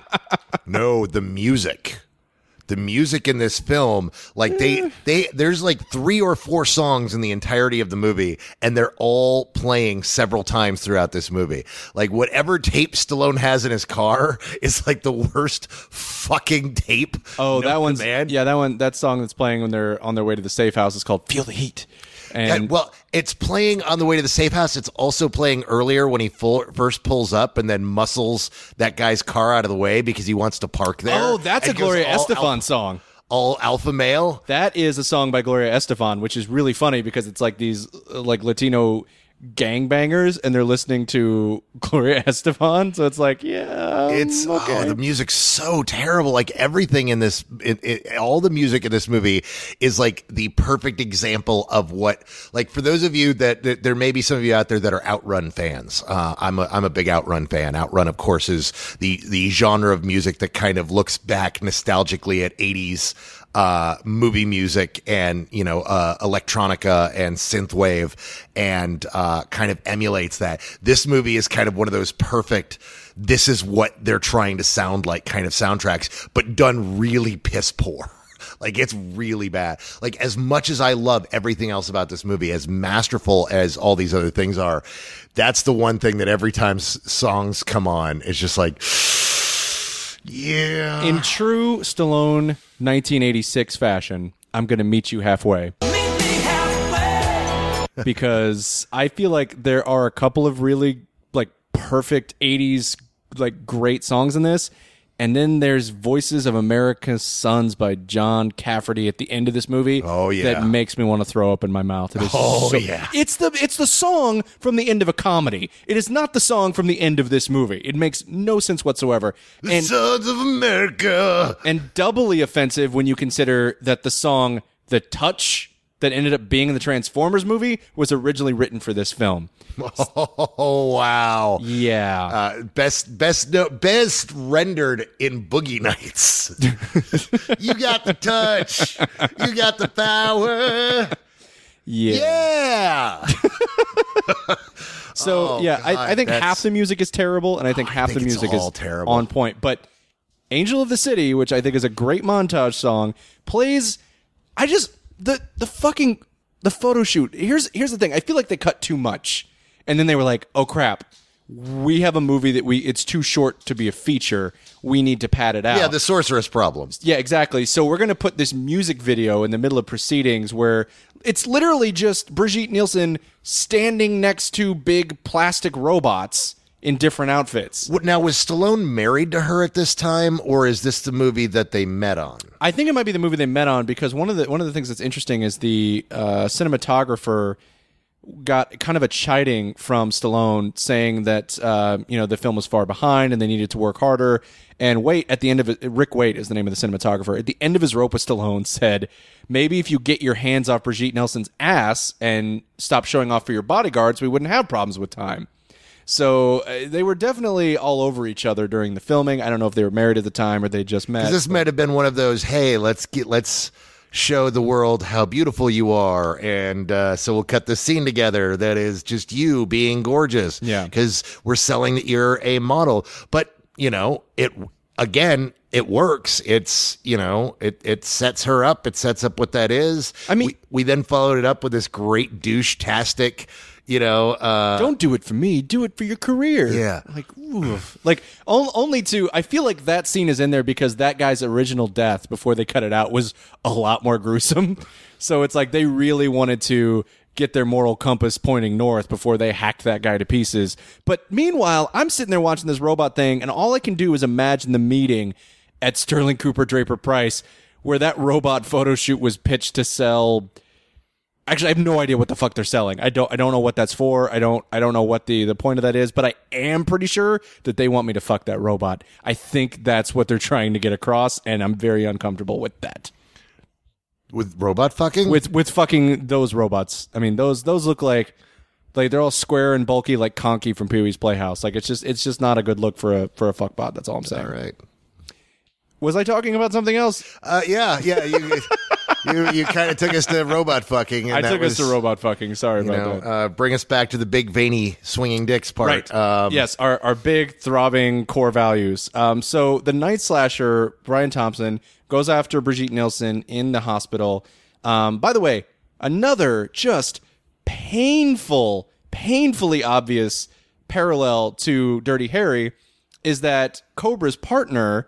no, the music. The music in this film, like they, they, there's like three or four songs in the entirety of the movie, and they're all playing several times throughout this movie. Like whatever tape Stallone has in his car is like the worst fucking tape. Oh, that one's man. Yeah, that one. That song that's playing when they're on their way to the safe house is called "Feel the Heat." And Yeah, well, it's playing on the way to the safe house. It's also playing earlier when he full, first pulls up and then muscles that guy's car out of the way because he wants to park there. oh, that's a and goes Gloria all Estefan alpha, song. all alpha male. That is a song by Gloria Estefan, which is really funny because it's like these uh, like Latino gangbangers and they're listening to Gloria Estefan. So it's like, yeah, It's um, okay. oh, the music's so terrible. Like everything in this, it, it, all the music in this movie is like the perfect example of what. Like for those of you that, that there may be some of you out there that are Outrun fans. Uh, I'm a I'm a big Outrun fan. Outrun, of course, is the the genre of music that kind of looks back nostalgically at eighties uh movie music and you know uh electronica and synthwave and uh kind of emulates that. This movie is kind of one of those perfect, this is what they're trying to sound like kind of soundtracks, but done really piss poor. Like it's really bad. Like as much as I love everything else about this movie, as masterful as all these other things are, that's the one thing that every time s- songs come on, it's just like yeah. In true Stallone nineteen eighty-six fashion, I'm going to meet you halfway. Meet me halfway. Because I feel like there are a couple of really like perfect eighties like great songs in this. And then there's Voices of America's Sons by John Cafferty at the end of this movie. Oh, yeah. That makes me want to throw up in my mouth. It is Oh, so, yeah. It's the it's the song from the end of a comedy. It is not the song from the end of this movie. It makes no sense whatsoever. The And Sons of America. and doubly offensive when you consider that the song The Touch that ended up being in the Transformers movie was originally written for this film. Oh wow! Yeah. Uh, best, best, no, best rendered in Boogie Nights. You got the touch. You got the power. Yeah. Yeah. So, Oh, yeah, God, I, I think that's- half the music is terrible, and I think I half think the it's music all is terrible. on point. But Angel of the City, which I think is a great montage song, plays. I just the the fucking the photo shoot. Here's here's the thing. I feel like they cut too much, and then they were like, "Oh crap, we have a movie that we it's too short to be a feature. We need to pad it out." Yeah, the sorceress problems. Yeah, exactly. So we're going to put this music video in the middle of proceedings where it's literally just Brigitte Nielsen standing next to big plastic robots in different outfits. What, now, was Stallone married to her at this time, or is this the movie that they met on? I think it might be the movie they met on because one of the one of the things that's interesting is the uh, cinematographer got kind of a chiding from Stallone saying that uh, you know the film was far behind and they needed to work harder. And Waite, at the end of it, Rick Waite is the name of the cinematographer. At the end of his rope with Stallone, said, "Maybe if you get your hands off Brigitte Nielsen's ass and stop showing off for your bodyguards, we wouldn't have problems with time." So uh, they were definitely all over each other during the filming. I don't know if they were married at the time or they just met. This might have been one of those, hey, let's get let's show the world how beautiful you are, and uh, so we'll cut this scene together that is just you being gorgeous. Yeah. Because we're selling that you're a model. But, you know, it again, it works. It's, you know, it, it sets her up. It sets up what that is. I mean- we, we then followed it up with this great douche-tastic, You know, uh, don't do it for me. Do it for your career. Yeah. Like, oof. Like on, only to. I feel like that scene is in there because that guy's original death before they cut it out was a lot more gruesome. So it's like they really wanted to get their moral compass pointing north before they hacked that guy to pieces. But meanwhile, I'm sitting there watching this robot thing, and all I can do is imagine the meeting at Sterling Cooper Draper Price where that robot photo shoot was pitched to sell. Actually, I have no idea what the fuck they're selling. I don't. I don't know what that's for. I don't. I don't know what the, the point of that is. But I am pretty sure that they want me to fuck that robot. I think that's what they're trying to get across, and I'm very uncomfortable with that. With robot fucking? With with fucking those robots. I mean, those those look like like they're all square and bulky, like Conky from Pee-wee's Playhouse. Like it's just it's just not a good look for a for a fuck bot. That's all I'm saying. All right. Was I talking about something else? Uh, yeah, yeah. You you, you kind of took us to robot fucking. And I that took was, us to robot fucking. Sorry you about know, that. uh, bring us back to the big veiny swinging dicks part. Right. Um, yes, our, our big throbbing core values. Um, so the night slasher, Brian Thompson, goes after Brigitte Nielsen in the hospital. Um, by the way, another just painful, painfully obvious parallel to Dirty Harry is that Cobra's partner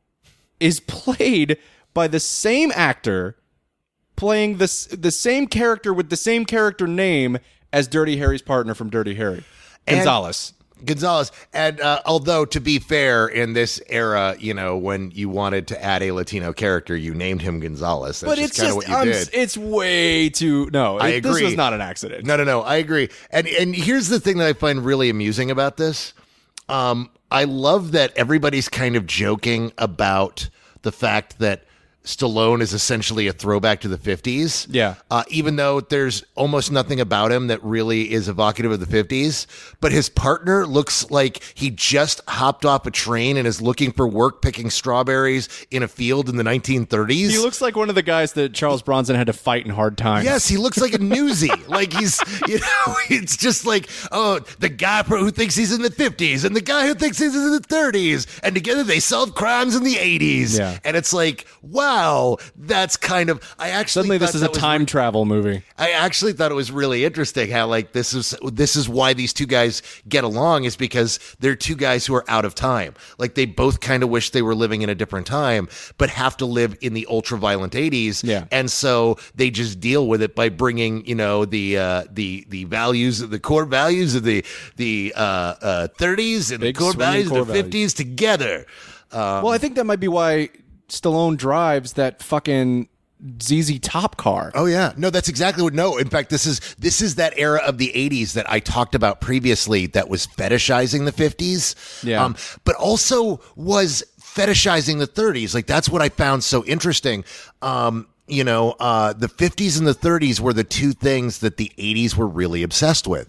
is played by the same actor playing this the same character with the same character name as Dirty Harry's partner from Dirty Harry, Gonzalez. And Gonzalez. And uh, although, to be fair, in this era, you know, when you wanted to add a Latino character, you named him Gonzalez. That's but just it's kind just of what you I'm, did. it's way too no. I it, agree. This was not an accident. No, no, no. I agree. And and here's the thing that I find really amusing about this. Um, I love that everybody's kind of joking about the fact that Stallone is essentially a throwback to the fifties. Yeah. Uh, even though there's almost nothing about him that really is evocative of the fifties. But his partner looks like he just hopped off a train and is looking for work picking strawberries in a field in the nineteen thirties. He looks like one of the guys that Charles Bronson had to fight in Hard Times. Yes, he looks like a newsie. Like he's, you know, it's just like, oh, the guy who thinks he's in the fifties and the guy who thinks he's in the thirties. And together they solve crimes in the eighties. Yeah. And it's like, wow, that's kind of, I actually Suddenly this thought is a that was time re- travel movie. I actually thought it was really interesting how like this is this is why these two guys get along, is because they're two guys who are out of time. Like they both kind of wish they were living in a different time, but have to live in the ultra violent eighties. Yeah. And so they just deal with it by bringing, you know, the uh, the the values, the core values of the the uh, uh, thirties and Big the core swinging values core of the values. fifties together. Um, Well, I think that might be why Stallone drives that fucking Z Z Top car. Oh yeah, no, that's exactly what. No, in fact, this is this is that era of the eighties that I talked about previously that was fetishizing the fifties, Yeah. um, but also was fetishizing the thirties. Like that's what I found so interesting. Um, you know, uh, the fifties and the thirties were the two things that the eighties were really obsessed with,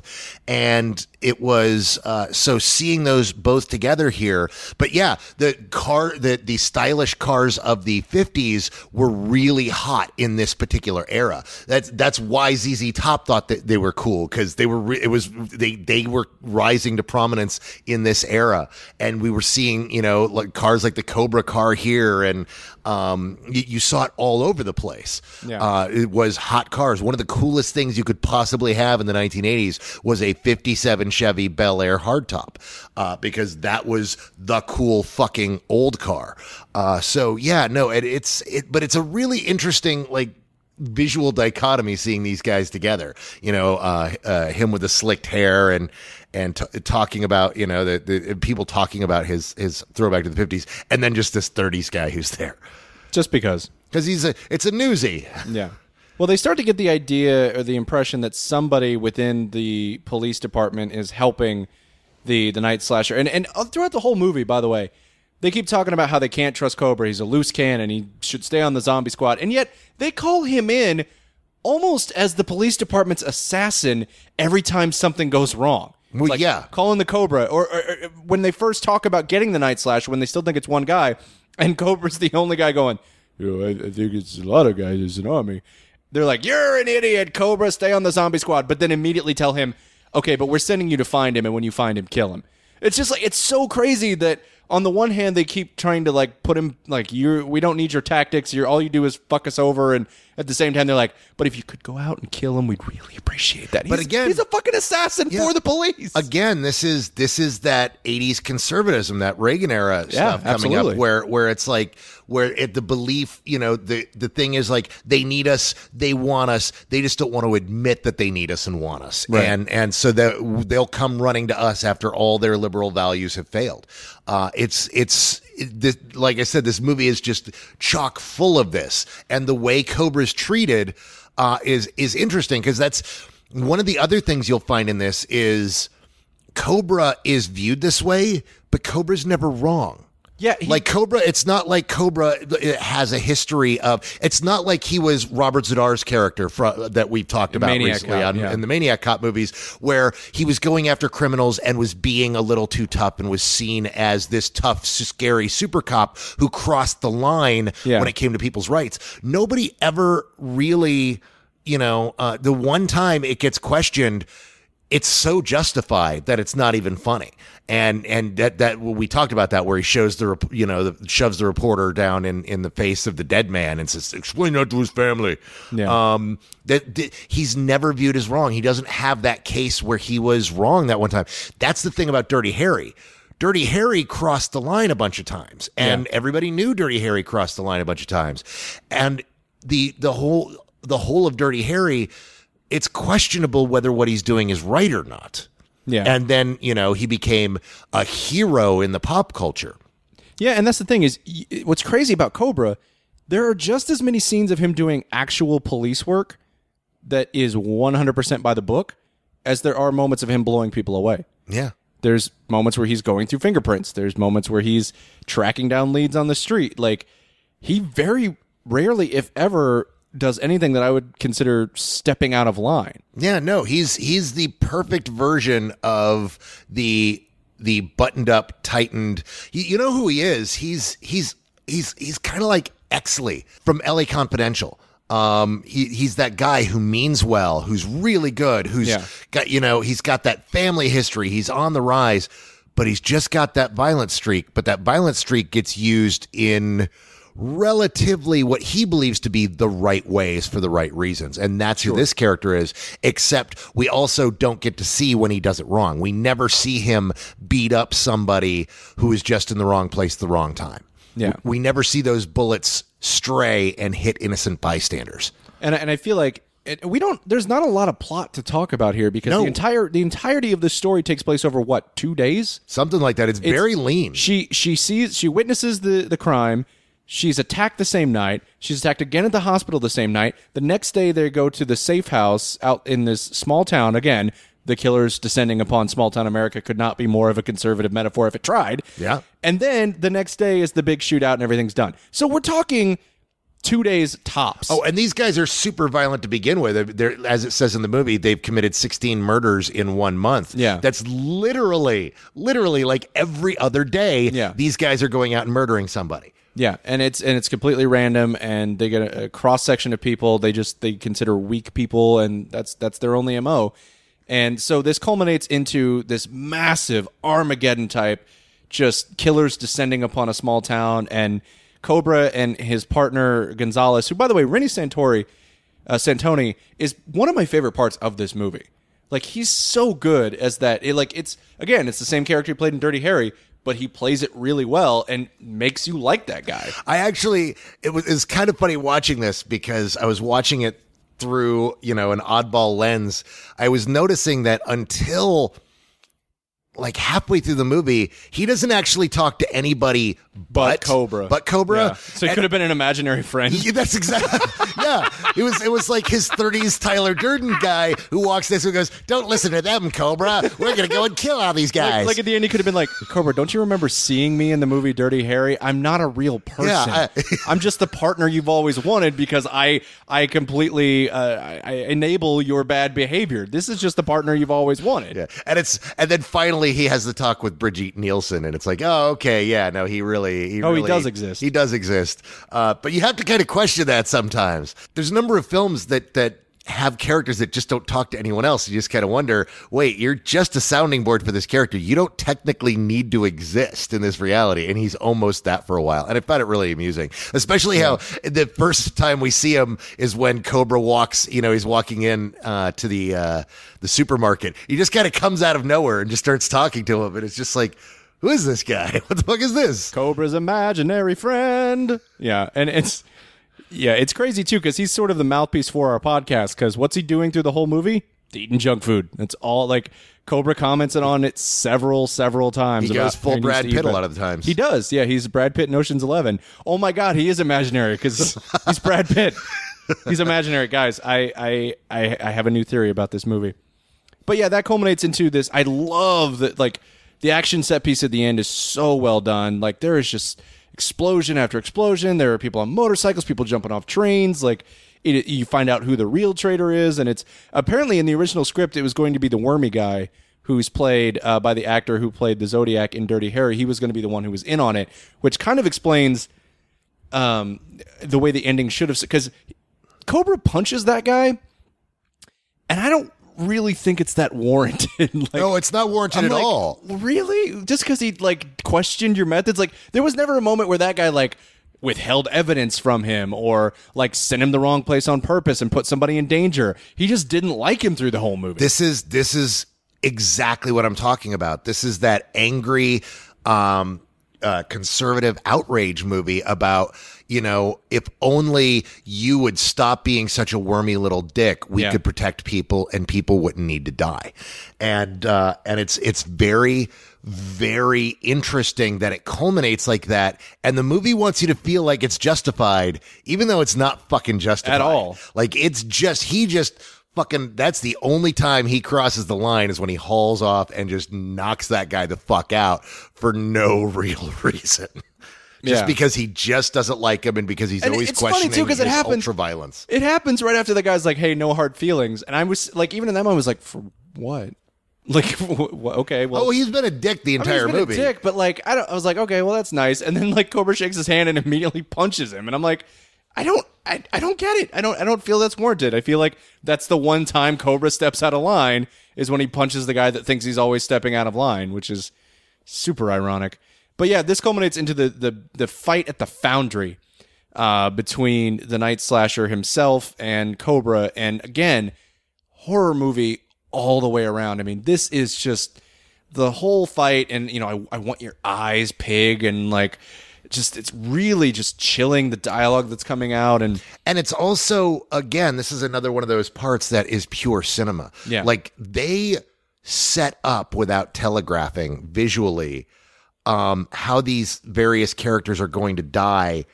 and it was uh, so seeing those both together here. But yeah, the car, the the stylish cars of the fifties were really hot in this particular era. That's that's why Z Z Top thought that they were cool, because they were re- it was they they were rising to prominence in this era, and we were seeing, you know, like cars like the Cobra car here, and um, you, you saw it all over the place. Yeah. Uh, it was hot cars. One of the coolest things you could possibly have in the nineteen eighties was a fifty-seven Chevy Bel Air hardtop, uh, because that was the cool fucking old car. Uh, so yeah, no, it, it's it, but it's a really interesting like visual dichotomy seeing these guys together. You know, uh, uh, him with the slicked hair and. And t- talking about, you know, the, the people talking about his his throwback to the fifties, and then just this thirties guy who's there Just because. because he's a it's a newsie. Yeah. Well, they start to get the idea or the impression that somebody within the police department is helping the the night slasher. And and throughout the whole movie, by the way, they keep talking about how they can't trust Cobra. He's a loose cannon. He should stay on the zombie squad. And yet they call him in almost as the police department's assassin every time something goes wrong. It's Well, like yeah. calling the Cobra, or, or, or when they first talk about getting the night slasher, when they still think it's one guy, and Cobra's the only guy going, you know, I, I think it's a lot of guys. It's an army. They're like, you're an idiot, Cobra. Stay on the zombie squad. But then immediately tell him, okay, but we're sending you to find him, and when you find him, kill him. It's just like, it's so crazy that on the one hand, they keep trying to like put him like you. We don't need your tactics. You're all you do is fuck us over. And at the same time, they're like, but if you could go out and kill him, we'd really appreciate that. But he's, again, he's a fucking assassin yeah. for the police. Again, this is this is that eighties conservatism, that Reagan era Yeah, stuff coming absolutely. up, where where it's like where it, the belief, you know, the the thing is like they need us, they want us, they just don't want to admit that they need us and want us, Right. and and so that they'll come running to us after all their liberal values have failed. Uh, it's it's it, this, like I said, this movie is just chock full of this, and the way Cobra's treated uh, is is interesting because that's one of the other things you'll find in this is Cobra is viewed this way, but Cobra's never wrong. Yeah, he- like Cobra, it's not like Cobra it has a history of. It's not like he was Robert Zadar's character fro- that we've talked about Maniac recently Cop, on, yeah. in the Maniac Cop movies, where he was going after criminals and was being a little too tough and was seen as this tough, scary super cop who crossed the line Yeah. when it came to people's rights. Nobody ever really, you know, uh, the one time it gets questioned, it's so justified that it's not even funny. And and that that we talked about that where he shows the rep- you know the, shoves the reporter down in, in the face of the dead man and says explain that to his family. Yeah. Um, that, that he's never viewed as wrong. He doesn't have that case where he was wrong that one time. That's the thing about Dirty Harry. Dirty Harry crossed the line a bunch of times, and Yeah. everybody knew Dirty Harry crossed the line a bunch of times. And the the whole the whole of Dirty Harry, it's questionable whether what he's doing is right or not. Yeah. And then, you know, he became a hero in the pop culture. Yeah, and that's the thing is, y- what's crazy about Cobra, there are just as many scenes of him doing actual police work that is one hundred percent by the book as there are moments of him blowing people away. Yeah. There's moments where he's going through fingerprints. There's moments where he's tracking down leads on the street. Like, he very rarely, if ever, does anything that I would consider stepping out of line. Yeah, no, he's he's the perfect version of the the buttoned up, tightened. You, you know who he is? He's he's he's he's kind of like Exley from L A Confidential. Um, he he's that guy who means well, who's really good, who's Yeah. got you know he's got that family history. He's on the rise, but he's just got that violent streak. But that violent streak gets used in relatively what he believes to be the right ways for the right reasons. And that's who this character is, except we also don't get to see when he does it wrong. We never see him beat up somebody who is just in the wrong place at the wrong time. Yeah. We never see those bullets stray and hit innocent bystanders. And and I feel like it, we don't. There's not a lot of plot to talk about here because No. the entire the entirety of the story takes place over what, two days? Something like that. It's, It's- very lean. She she sees she witnesses the the crime. She's attacked the same night. She's attacked again at the hospital the same night. The next day they go to the safe house out in this small town. Again, the killers descending upon small town America could not be more of a conservative metaphor if it tried. Yeah. And then the next day is the big shootout and everything's done. So we're talking two days tops. Oh, and these guys are super violent to begin with. They're, as it says in the movie, they've committed sixteen murders in one month. Yeah. That's literally, literally like every other day, Yeah. these guys are going out and murdering somebody. Yeah, and it's and it's completely random, and they get a, a cross section of people they just they consider weak people, and that's that's their only M O. And so this culminates into this massive Armageddon type, just killers descending upon a small town, and Cobra and his partner Gonzalez, who by the way, Rennie Santori, uh, Santoni is one of my favorite parts of this movie. Like he's so good as that. It, like it's again, it's the same character he played in Dirty Harry, but he plays it really well and makes you like that guy. I actually, it was, it was kind of funny watching this because I was watching it through, you know, an oddball lens. I was noticing that until like halfway through the movie, he doesn't actually talk to anybody but, But Cobra. But Cobra. Yeah. So he And- could have been an imaginary friend. Yeah, that's exactly. Yeah, it was. It was like his thirties Tyler Durden guy who walks this and goes, "Don't listen to them, Cobra. We're gonna go and kill all these guys." Like, like at the end, he could have been like, Cobra, don't you remember seeing me in the movie Dirty Harry? I'm not a real person. Yeah, I- I'm just the partner you've always wanted because I I completely uh, I, I enable your bad behavior. This is just the partner you've always wanted. yeah, and it's and then finally he has the talk with Brigitte Nielsen, and it's like, oh, okay, yeah, no, he really, he Oh, he really- does exist. He does exist, uh, but you have to kind of question that sometimes. There's a number of films that that have characters that just don't talk to anyone else. You just kind of wonder, wait, you're just a sounding board for this character. You don't technically need to exist in this reality. And he's almost that for a while. And I found it really amusing, especially yeah. how the first time we see him is when Cobra walks, you know, he's walking in uh, to the, uh, the supermarket. He just kind of comes out of nowhere and just starts talking to him. And it's just like, who is this guy? What the fuck is this? Cobra's imaginary friend. Yeah. And it's, Yeah, it's crazy, too, because he's sort of the mouthpiece for our podcast, because what's he doing through the whole movie? Eating junk food. That's all, like, Cobra commented on it several, several times. He goes full Brad Pitt a lot of the times. He does, yeah, he's Brad Pitt in Ocean's Eleven. Oh, my God, he is imaginary, because he's Brad Pitt. He's imaginary. Guys, I, I, I, I have a new theory about this movie. But, yeah, that culminates into this. I love that, like, the action set piece at the end is so well done. Like, there is just explosion after explosion. There are people on motorcycles, people jumping off trains. Like, it, you find out who the real traitor is, and it's apparently in the original script it was going to be the wormy guy who's played uh, by the actor who played the Zodiac in Dirty Harry. He was going to be the one who was in on it, which kind of explains um, the way the ending should have, because Cobra punches that guy, and I don't really think it's that warranted. Like, no, it's not warranted I'm at like, all. Really? Just because he like questioned your methods? Like, there was never a moment where that guy like withheld evidence from him or like sent him the wrong place on purpose and put somebody in danger. He just didn't like him through the whole movie. This is this is exactly what I'm talking about. This is that angry um uh conservative outrage movie about, you know, if only you would stop being such a wormy little dick, we yeah. could protect people and people wouldn't need to die. And uh, and it's it's very, very interesting that it culminates like that. And the movie wants you to feel like it's justified, even though it's not fucking justified at all. Like, it's just, he just fucking, that's the only time he crosses the line is when he hauls off and just knocks that guy the fuck out for no real reason. Just yeah. because he just doesn't like him and because he's and always it's questioning funny too, because it his happens, ultra-violence. It happens right after the guy's like, hey, no hard feelings. And I was like, even in that moment, I was like, for what? Like, wh- wh- okay, well. Oh, he's been a dick the entire I mean, he's been movie. a dick, but like, I, don't, I was like, okay, well, that's nice. And then like Cobra shakes his hand and immediately punches him. And I'm like, I don't, I, I don't get it. I don't, I don't feel that's warranted. I feel like that's the one time Cobra steps out of line is when he punches the guy that thinks he's always stepping out of line, which is super ironic. But yeah, this culminates into the the, the fight at the Foundry uh, between the Night Slasher himself and Cobra. And again, horror movie all the way around. I mean, this is just the whole fight. And, you know, I, I want your eyes, pig. And like, just, it's really just chilling the dialogue that's coming out. And, and it's also, again, this is another one of those parts that is pure cinema. Yeah. Like, they set up without telegraphing visually Um, how these various characters are going to die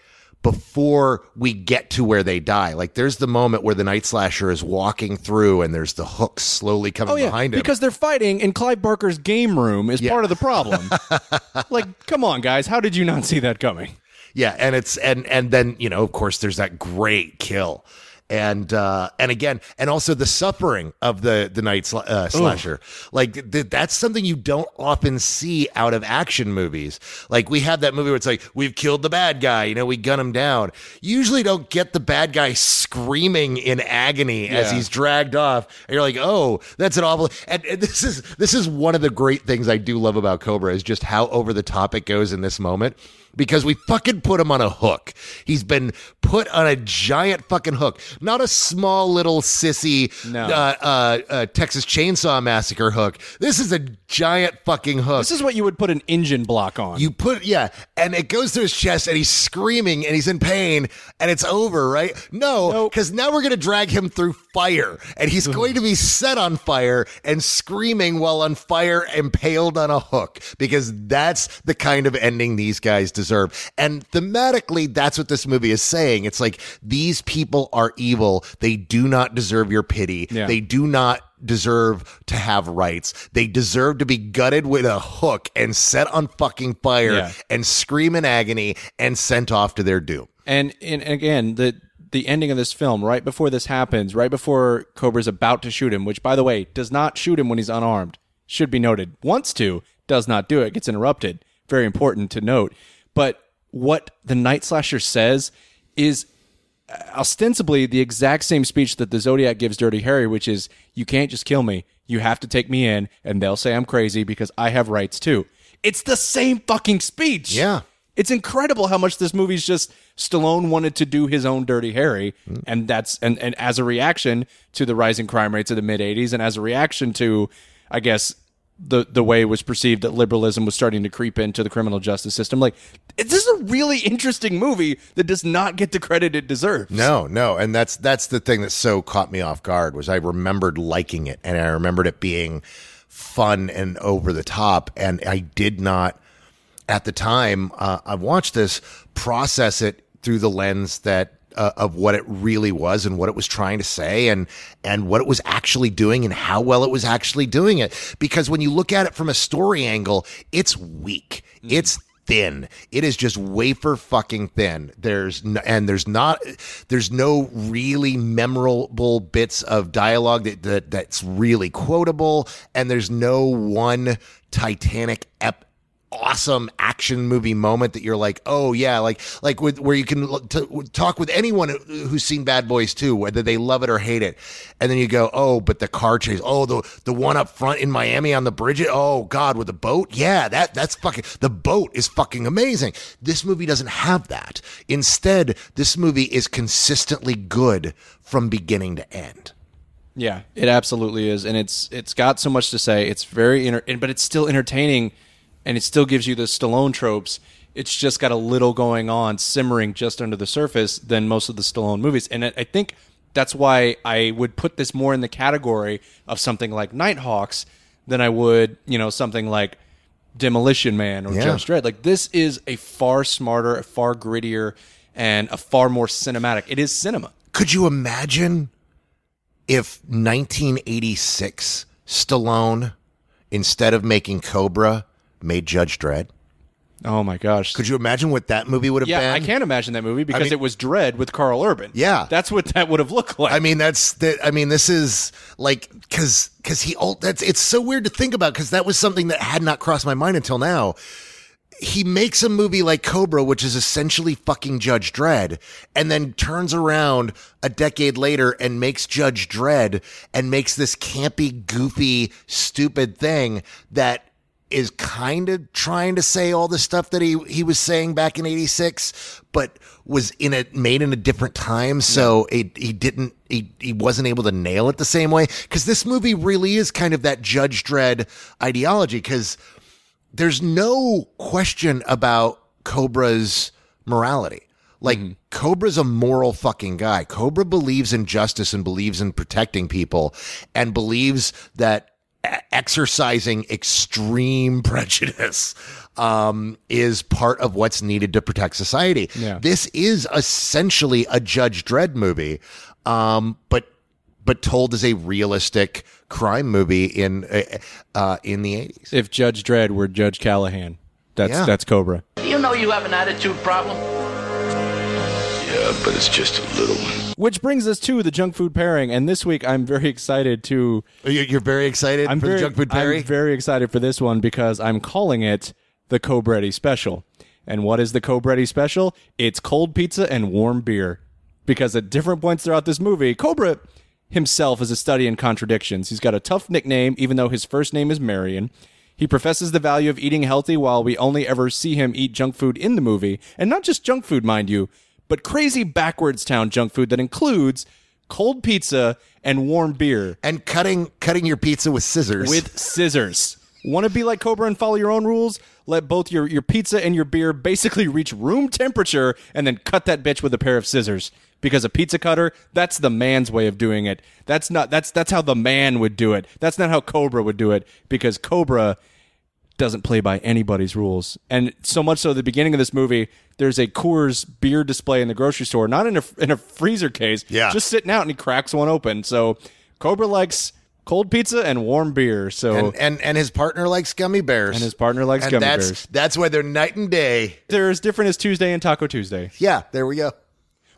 before we get to where they die. Like, there's the moment where the Night Slasher is walking through and there's the hooks slowly coming oh, yeah, behind him. Because they're fighting in Clive Barker's game room is Yeah. part of the problem. Like, come on, guys. How did you not see that coming? Yeah, and it's and and then, you know, of course, there's that great kill. And uh, and again, and also the suffering of the the night sl- uh, slasher, like th- that's something you don't often see out of action movies. Like, we have that movie where it's like, we've killed the bad guy, you know, we gun him down. You usually don't get the bad guy screaming in agony yeah. as he's dragged off, and you're like, oh, that's an awful. And, and this is this is one of the great things I do love about Cobra is just how over the top it goes in this moment. Because we fucking put him on a hook. He's been put on a giant fucking hook. Not a small little sissy no. uh, uh, uh, Texas Chainsaw Massacre hook. This is a giant fucking hook. This is what you would put an engine block on. You put, yeah, and it goes through his chest and he's screaming and he's in pain and it's over, right? No, because nope. now we're going to drag him through fire and he's going to be set on fire and screaming while on fire, impaled on a hook, because that's the kind of ending these guys deserve. And thematically, that's what this movie is saying. It's like, these people are evil. They do not deserve your pity. Yeah. They do not deserve to have rights. They deserve to be gutted with a hook and set on fucking fire yeah. and scream in agony and sent off to their doom. And, and again, the the ending of this film, right before this happens, right before Cobra's about to shoot him, which, by the way, does not shoot him when he's unarmed, should be noted. Wants to, does not do it, gets interrupted. Very important to note. But what the Night Slasher says is ostensibly the exact same speech that the Zodiac gives Dirty Harry, which is, you can't just kill me. You have to take me in, and they'll say I'm crazy because I have rights too. It's the same fucking speech. Yeah. It's incredible how much this movie's just Stallone wanted to do his own Dirty Harry, mm. and that's and, and as a reaction to the rising crime rates of the mid eighties, and as a reaction to, I guess, the the way it was perceived that liberalism was starting to creep into the criminal justice system. Like, this is a really interesting movie that does not get the credit it deserves. No, no, and that's that's the thing that so caught me off guard was I remembered liking it, and I remembered it being fun and over the top, and I did not, at the time uh, I watched this, process it through the lens that uh, of what it really was and what it was trying to say and and what it was actually doing and how well it was actually doing it. Because when you look at it from a story angle, it's weak. Mm. It's thin. It is just wafer fucking thin. There's no, and there's not there's no really memorable bits of dialogue that, that that's really quotable, and there's no one Titanic ep awesome action movie moment that you're like, oh yeah, like like with where you can t- talk with anyone who's seen Bad Boys two, whether they love it or hate it, and then you go, oh, but the car chase, oh, the the one up front in Miami on the bridge, oh god, with the boat, yeah, that that's fucking, the boat is fucking amazing. This movie doesn't have that. Instead, this movie is consistently good from beginning to end. Yeah, it absolutely is, and it's it's got so much to say. It's very inter- but it's still entertaining. And it still gives you the Stallone tropes. It's just got a little going on, simmering just under the surface than most of the Stallone movies. And I think that's why I would put this more in the category of something like Nighthawks than I would, you know, something like Demolition Man or yeah. Judge Dredd. Like, this is a far smarter, a far grittier, and a far more cinematic. It is cinema. Could you imagine if nineteen eighty-six Stallone, instead of making Cobra, made Judge Dredd? Oh my gosh. Could you imagine what that movie would have yeah, been? Yeah, I can't imagine that movie because I mean, it was Dredd with Carl Urban. Yeah. That's what that would have looked like. I mean, that's that. I mean, this is like, cause, cause he, that's, it's so weird to think about, cause that was something that had not crossed my mind until now. He makes a movie like Cobra, which is essentially fucking Judge Dredd, and then turns around a decade later and makes Judge Dredd and makes this campy, goofy, stupid thing that is kind of trying to say all the stuff that he, he was saying back in eighty-six, but was in a made in a different time. So yeah. it, he didn't, he, he wasn't able to nail it the same way. Cause this movie really is kind of that Judge Dredd ideology. Cause there's no question about Cobra's morality. Like, mm-hmm. Cobra's a moral fucking guy. Cobra believes in justice and believes in protecting people and believes that exercising extreme prejudice um, is part of what's needed to protect society. Yeah. This is essentially a Judge Dredd movie, um, but but told as a realistic crime movie in uh, in the eighties. If Judge Dredd were Judge Callahan, that's yeah. that's Cobra. You know you have an attitude problem. Yeah, but it's just a little one. Which brings us to the junk food pairing, and this week I'm very excited to... You're very excited I'm for very, the junk food pairing? I'm very excited for this one because I'm calling it the Cobretti Special. And what is the Cobretti Special? It's cold pizza and warm beer. Because at different points throughout this movie, Cobra himself is a study in contradictions. He's got a tough nickname, even though his first name is Marion. He professes the value of eating healthy while we only ever see him eat junk food in the movie. And not just junk food, mind you, but crazy backwards town junk food that includes cold pizza and warm beer. And cutting cutting your pizza with scissors. With scissors. Want to be like Cobra and follow your own rules? Let both your, your pizza and your beer basically reach room temperature and then cut that bitch with a pair of scissors. Because a pizza cutter, that's the man's way of doing it. That's not that's that's how the man would do it. That's not how Cobra would do it. Because Cobra doesn't play by anybody's rules. And so much so, at the beginning of this movie, there's a Coors beer display in the grocery store, not in a in a freezer case, yeah. just sitting out, and he cracks one open. So Cobra likes cold pizza and warm beer. So and and, and his partner likes gummy bears. And his partner likes and gummy that's, bears. That's why they're night and day. They're as different as Tuesday and Taco Tuesday. Yeah, there we go.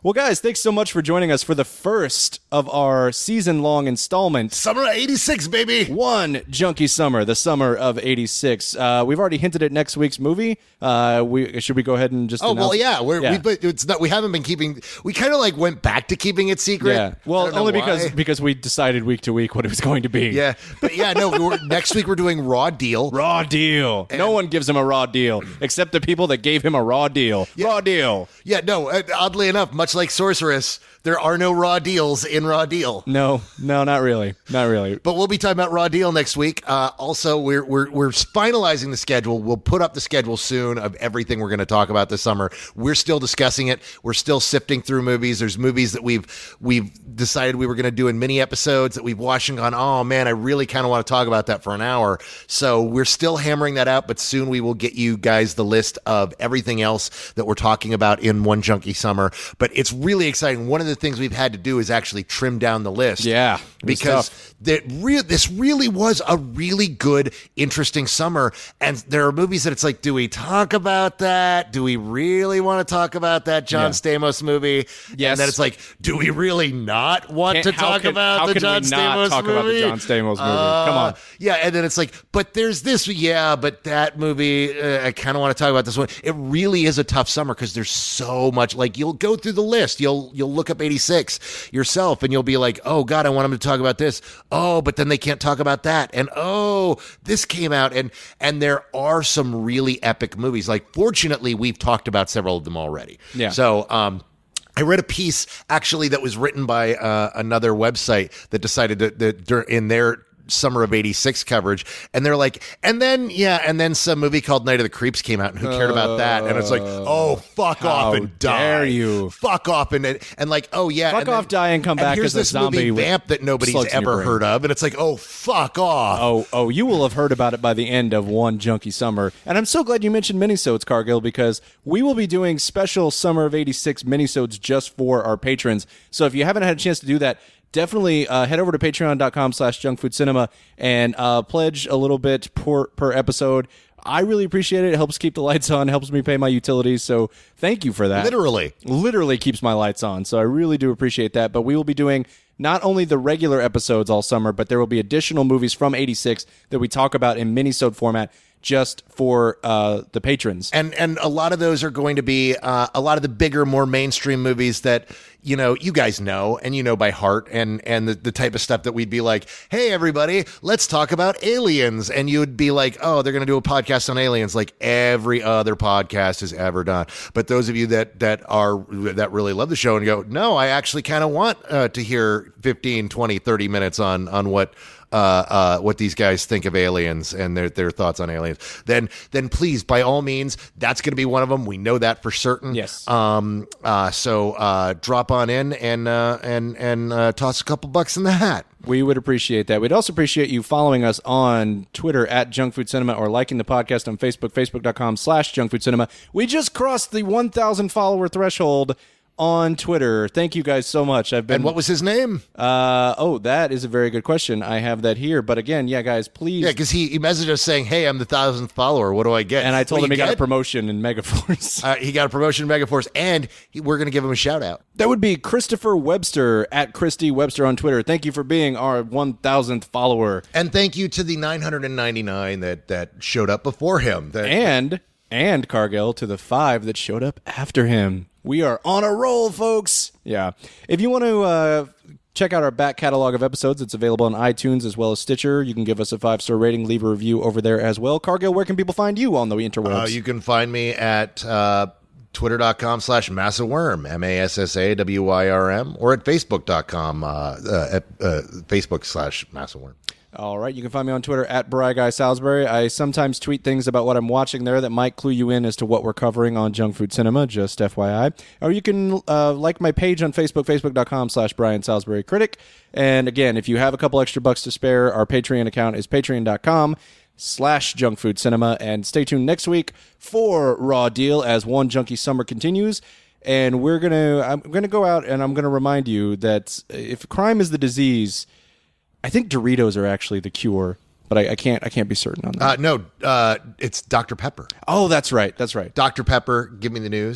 Well, guys, thanks so much for joining us for the first of our season-long installment. Summer of eighty-six, baby. One Junkie Summer, the summer of eighty-six. Uh, we've already hinted at next week's movie. Uh, we should we go ahead and just Oh, announce well, yeah. We're, yeah. We, but it's not, we haven't been keeping, we kind of like went back to keeping it secret. Yeah, I well, don't know only why. because because we decided week to week what it was going to be. Yeah, but yeah, no, we're, next week we're doing Raw Deal. Raw deal. no one gives him a raw deal except the people that gave him a raw deal. Yeah. Raw deal. Yeah, no, uh, oddly enough, much like Sorceress, there are no raw deals in Raw Deal. No, no, not really. Not really. But we'll be talking about Raw Deal next week. Uh, also, we're, we're we're finalizing the schedule. We'll put up the schedule soon of everything we're going to talk about this summer. We're still discussing it. We're still sifting through movies. There's movies that we've we've decided we were going to do in mini episodes that we've watched and gone, oh man, I really kind of want to talk about that for an hour. So we're still hammering that out, but soon we will get you guys the list of everything else that we're talking about in One Junkie Summer. But it's really exciting. One of the things we've had to do is actually trim down the list. Yeah, it was because tough. that re- this really was a really good, interesting summer. And there are movies that it's like, do we talk about that? Do we really want to talk about that John Yeah. Stamos movie? Yes. And then it's like, do we really not want Can't- to how talk can- about how the can John we Stamos not talk movie? about the John Stamos movie? Uh, Come on. Yeah, and then it's like, but there's this, yeah, but that movie, uh, I kind of want to talk about this one. It really is a tough summer because there's so much. Like, you'll go through the list, you'll you'll look up eighty-six yourself, and you'll be like, oh God, I want them to talk about this. Oh, but then they can't talk about that, and oh, this came out, and and there are some really epic movies. Like, fortunately, we've talked about several of them already. Yeah. So, um. I read a piece actually that was written by uh, another website that decided to, that dur- in their summer of eighty-six coverage, and they're like, and then yeah, and then some movie called Night of the Creeps came out, and who cared about that? And it's like, oh, fuck How off and die, dare you. fuck off and and like, oh yeah, Fuck and then- off, die, and come back here's as a this zombie movie with Vamp that nobody's slugs in your ever brain. heard of, and it's like, oh, fuck off. Oh, oh, you will have heard about it by the end of One Junkie Summer. And I'm so glad you mentioned minisodes, Cargill, because we will be doing special Summer of eighty-six minisodes just for our patrons. So if you haven't had a chance to do that, definitely uh, head over to patreon.com slash junkfoodcinema and uh, pledge a little bit per, per episode. I really appreciate it. It helps keep the lights on, helps me pay my utilities. So thank you for that. Literally. Literally keeps my lights on. So I really do appreciate that. But we will be doing not only the regular episodes all summer, but there will be additional movies from eighty-six that we talk about in minisode format just for uh, the patrons. And and a lot of those are going to be uh, a lot of the bigger, more mainstream movies that, you know, you guys know and you know by heart, and and the, the type of stuff that we'd be like, hey, everybody, let's talk about aliens. And you would be like, oh, they're going to do a podcast on aliens like every other podcast has ever done. But those of you that that are that really love the show and go, no, I actually kind of want uh, to hear fifteen, twenty, thirty minutes on on what Uh, uh, what these guys think of aliens and their their thoughts on aliens, then then please, by all means, that's going to be one of them. We know that for certain. Yes. Um. Uh. So uh, drop on in and uh and and uh, toss a couple bucks in the hat. We would appreciate that. We'd also appreciate you following us on Twitter at Junk Food Cinema or liking the podcast on Facebook, facebook.com slash Junk Food Cinema. We just crossed the one thousand follower threshold on Twitter. Thank you guys so much. I've been. And what was his name? Uh, oh, that is a very good question. I have that here. But again, yeah, guys, please. Yeah, because he, he messaged us saying, hey, I'm the thousandth follower. What do I get? And I told What him do he you got a get? promotion in Megaforce. Uh, he got a promotion in Megaforce, and he, we're going to give him a shout out. That would be Christopher Webster at Christy Webster on Twitter. Thank you for being our one thousandth follower. And thank you to the nine hundred ninety-nine that, that showed up before him. That, And, and Cargill to the five that showed up after him. We are on a roll, folks. Yeah. If you want to uh, check out our back catalog of episodes, it's available on iTunes as well as Stitcher. You can give us a five-star rating, leave a review over there as well. Cargill, where can people find you on the interwebs? Uh, you can find me at uh, twitter.com slash massaworm, M A S S A W Y R M, or at facebook.com, uh, uh, at, uh, Facebook slash massaworm. All right, you can find me on Twitter at Bri Guy Salisbury. I sometimes tweet things about what I'm watching there that might clue you in as to what we're covering on Junk Food Cinema, just F Y I. Or you can uh, like my page on Facebook, facebook.com slash Brian Salisbury Critic. And again, if you have a couple extra bucks to spare, our Patreon account is patreon.com slash Junk Food Cinema. And stay tuned next week for Raw Deal as One Junkie Summer continues. And we're gonna, I'm gonna go out and I'm gonna remind you that if crime is the disease, I think Doritos are actually the cure, but I, I can't I can't be certain on that. Uh, no, uh, it's Doctor Pepper. Oh, that's right. That's right. Doctor Pepper, give me the news.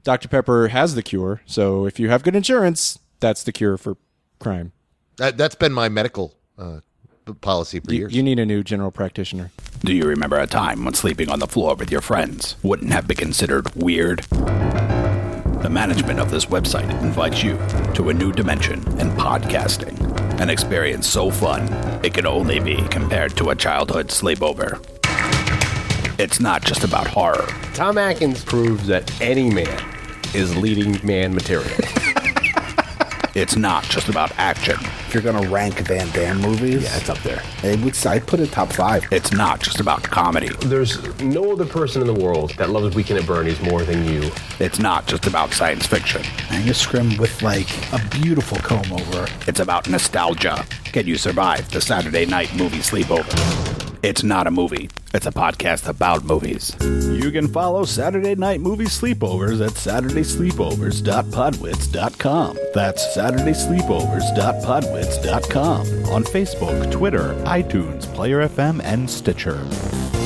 Doctor Pepper has the cure. So if you have good insurance, that's the cure for crime. That, that's been my medical uh, policy for You, years. you need a new general practitioner. Do you remember a time when sleeping on the floor with your friends wouldn't have been considered weird? The management of this website invites you to a new dimension in podcasting. An experience so fun, it can only be compared to a childhood sleepover. It's not just about horror. Tom Atkins proves that any man is leading man material. It's not just about action. If you're going to rank Van Damme movies, Yeah, it's up there. I would I'd put it top five. It's not just about comedy. There's no other person in the world that loves Weekend at Bernie's more than you. It's not just about science fiction. Angus Scrimm with like a beautiful comb over. It's about nostalgia. Can you survive the Saturday night movie sleepover? It's not a movie. It's a podcast about movies. You can follow Saturday Night Movie Sleepovers at saturday sleepovers dot podwits dot com. That's saturday sleepovers dot podwits dot com on Facebook, Twitter, iTunes, Player F M, and Stitcher.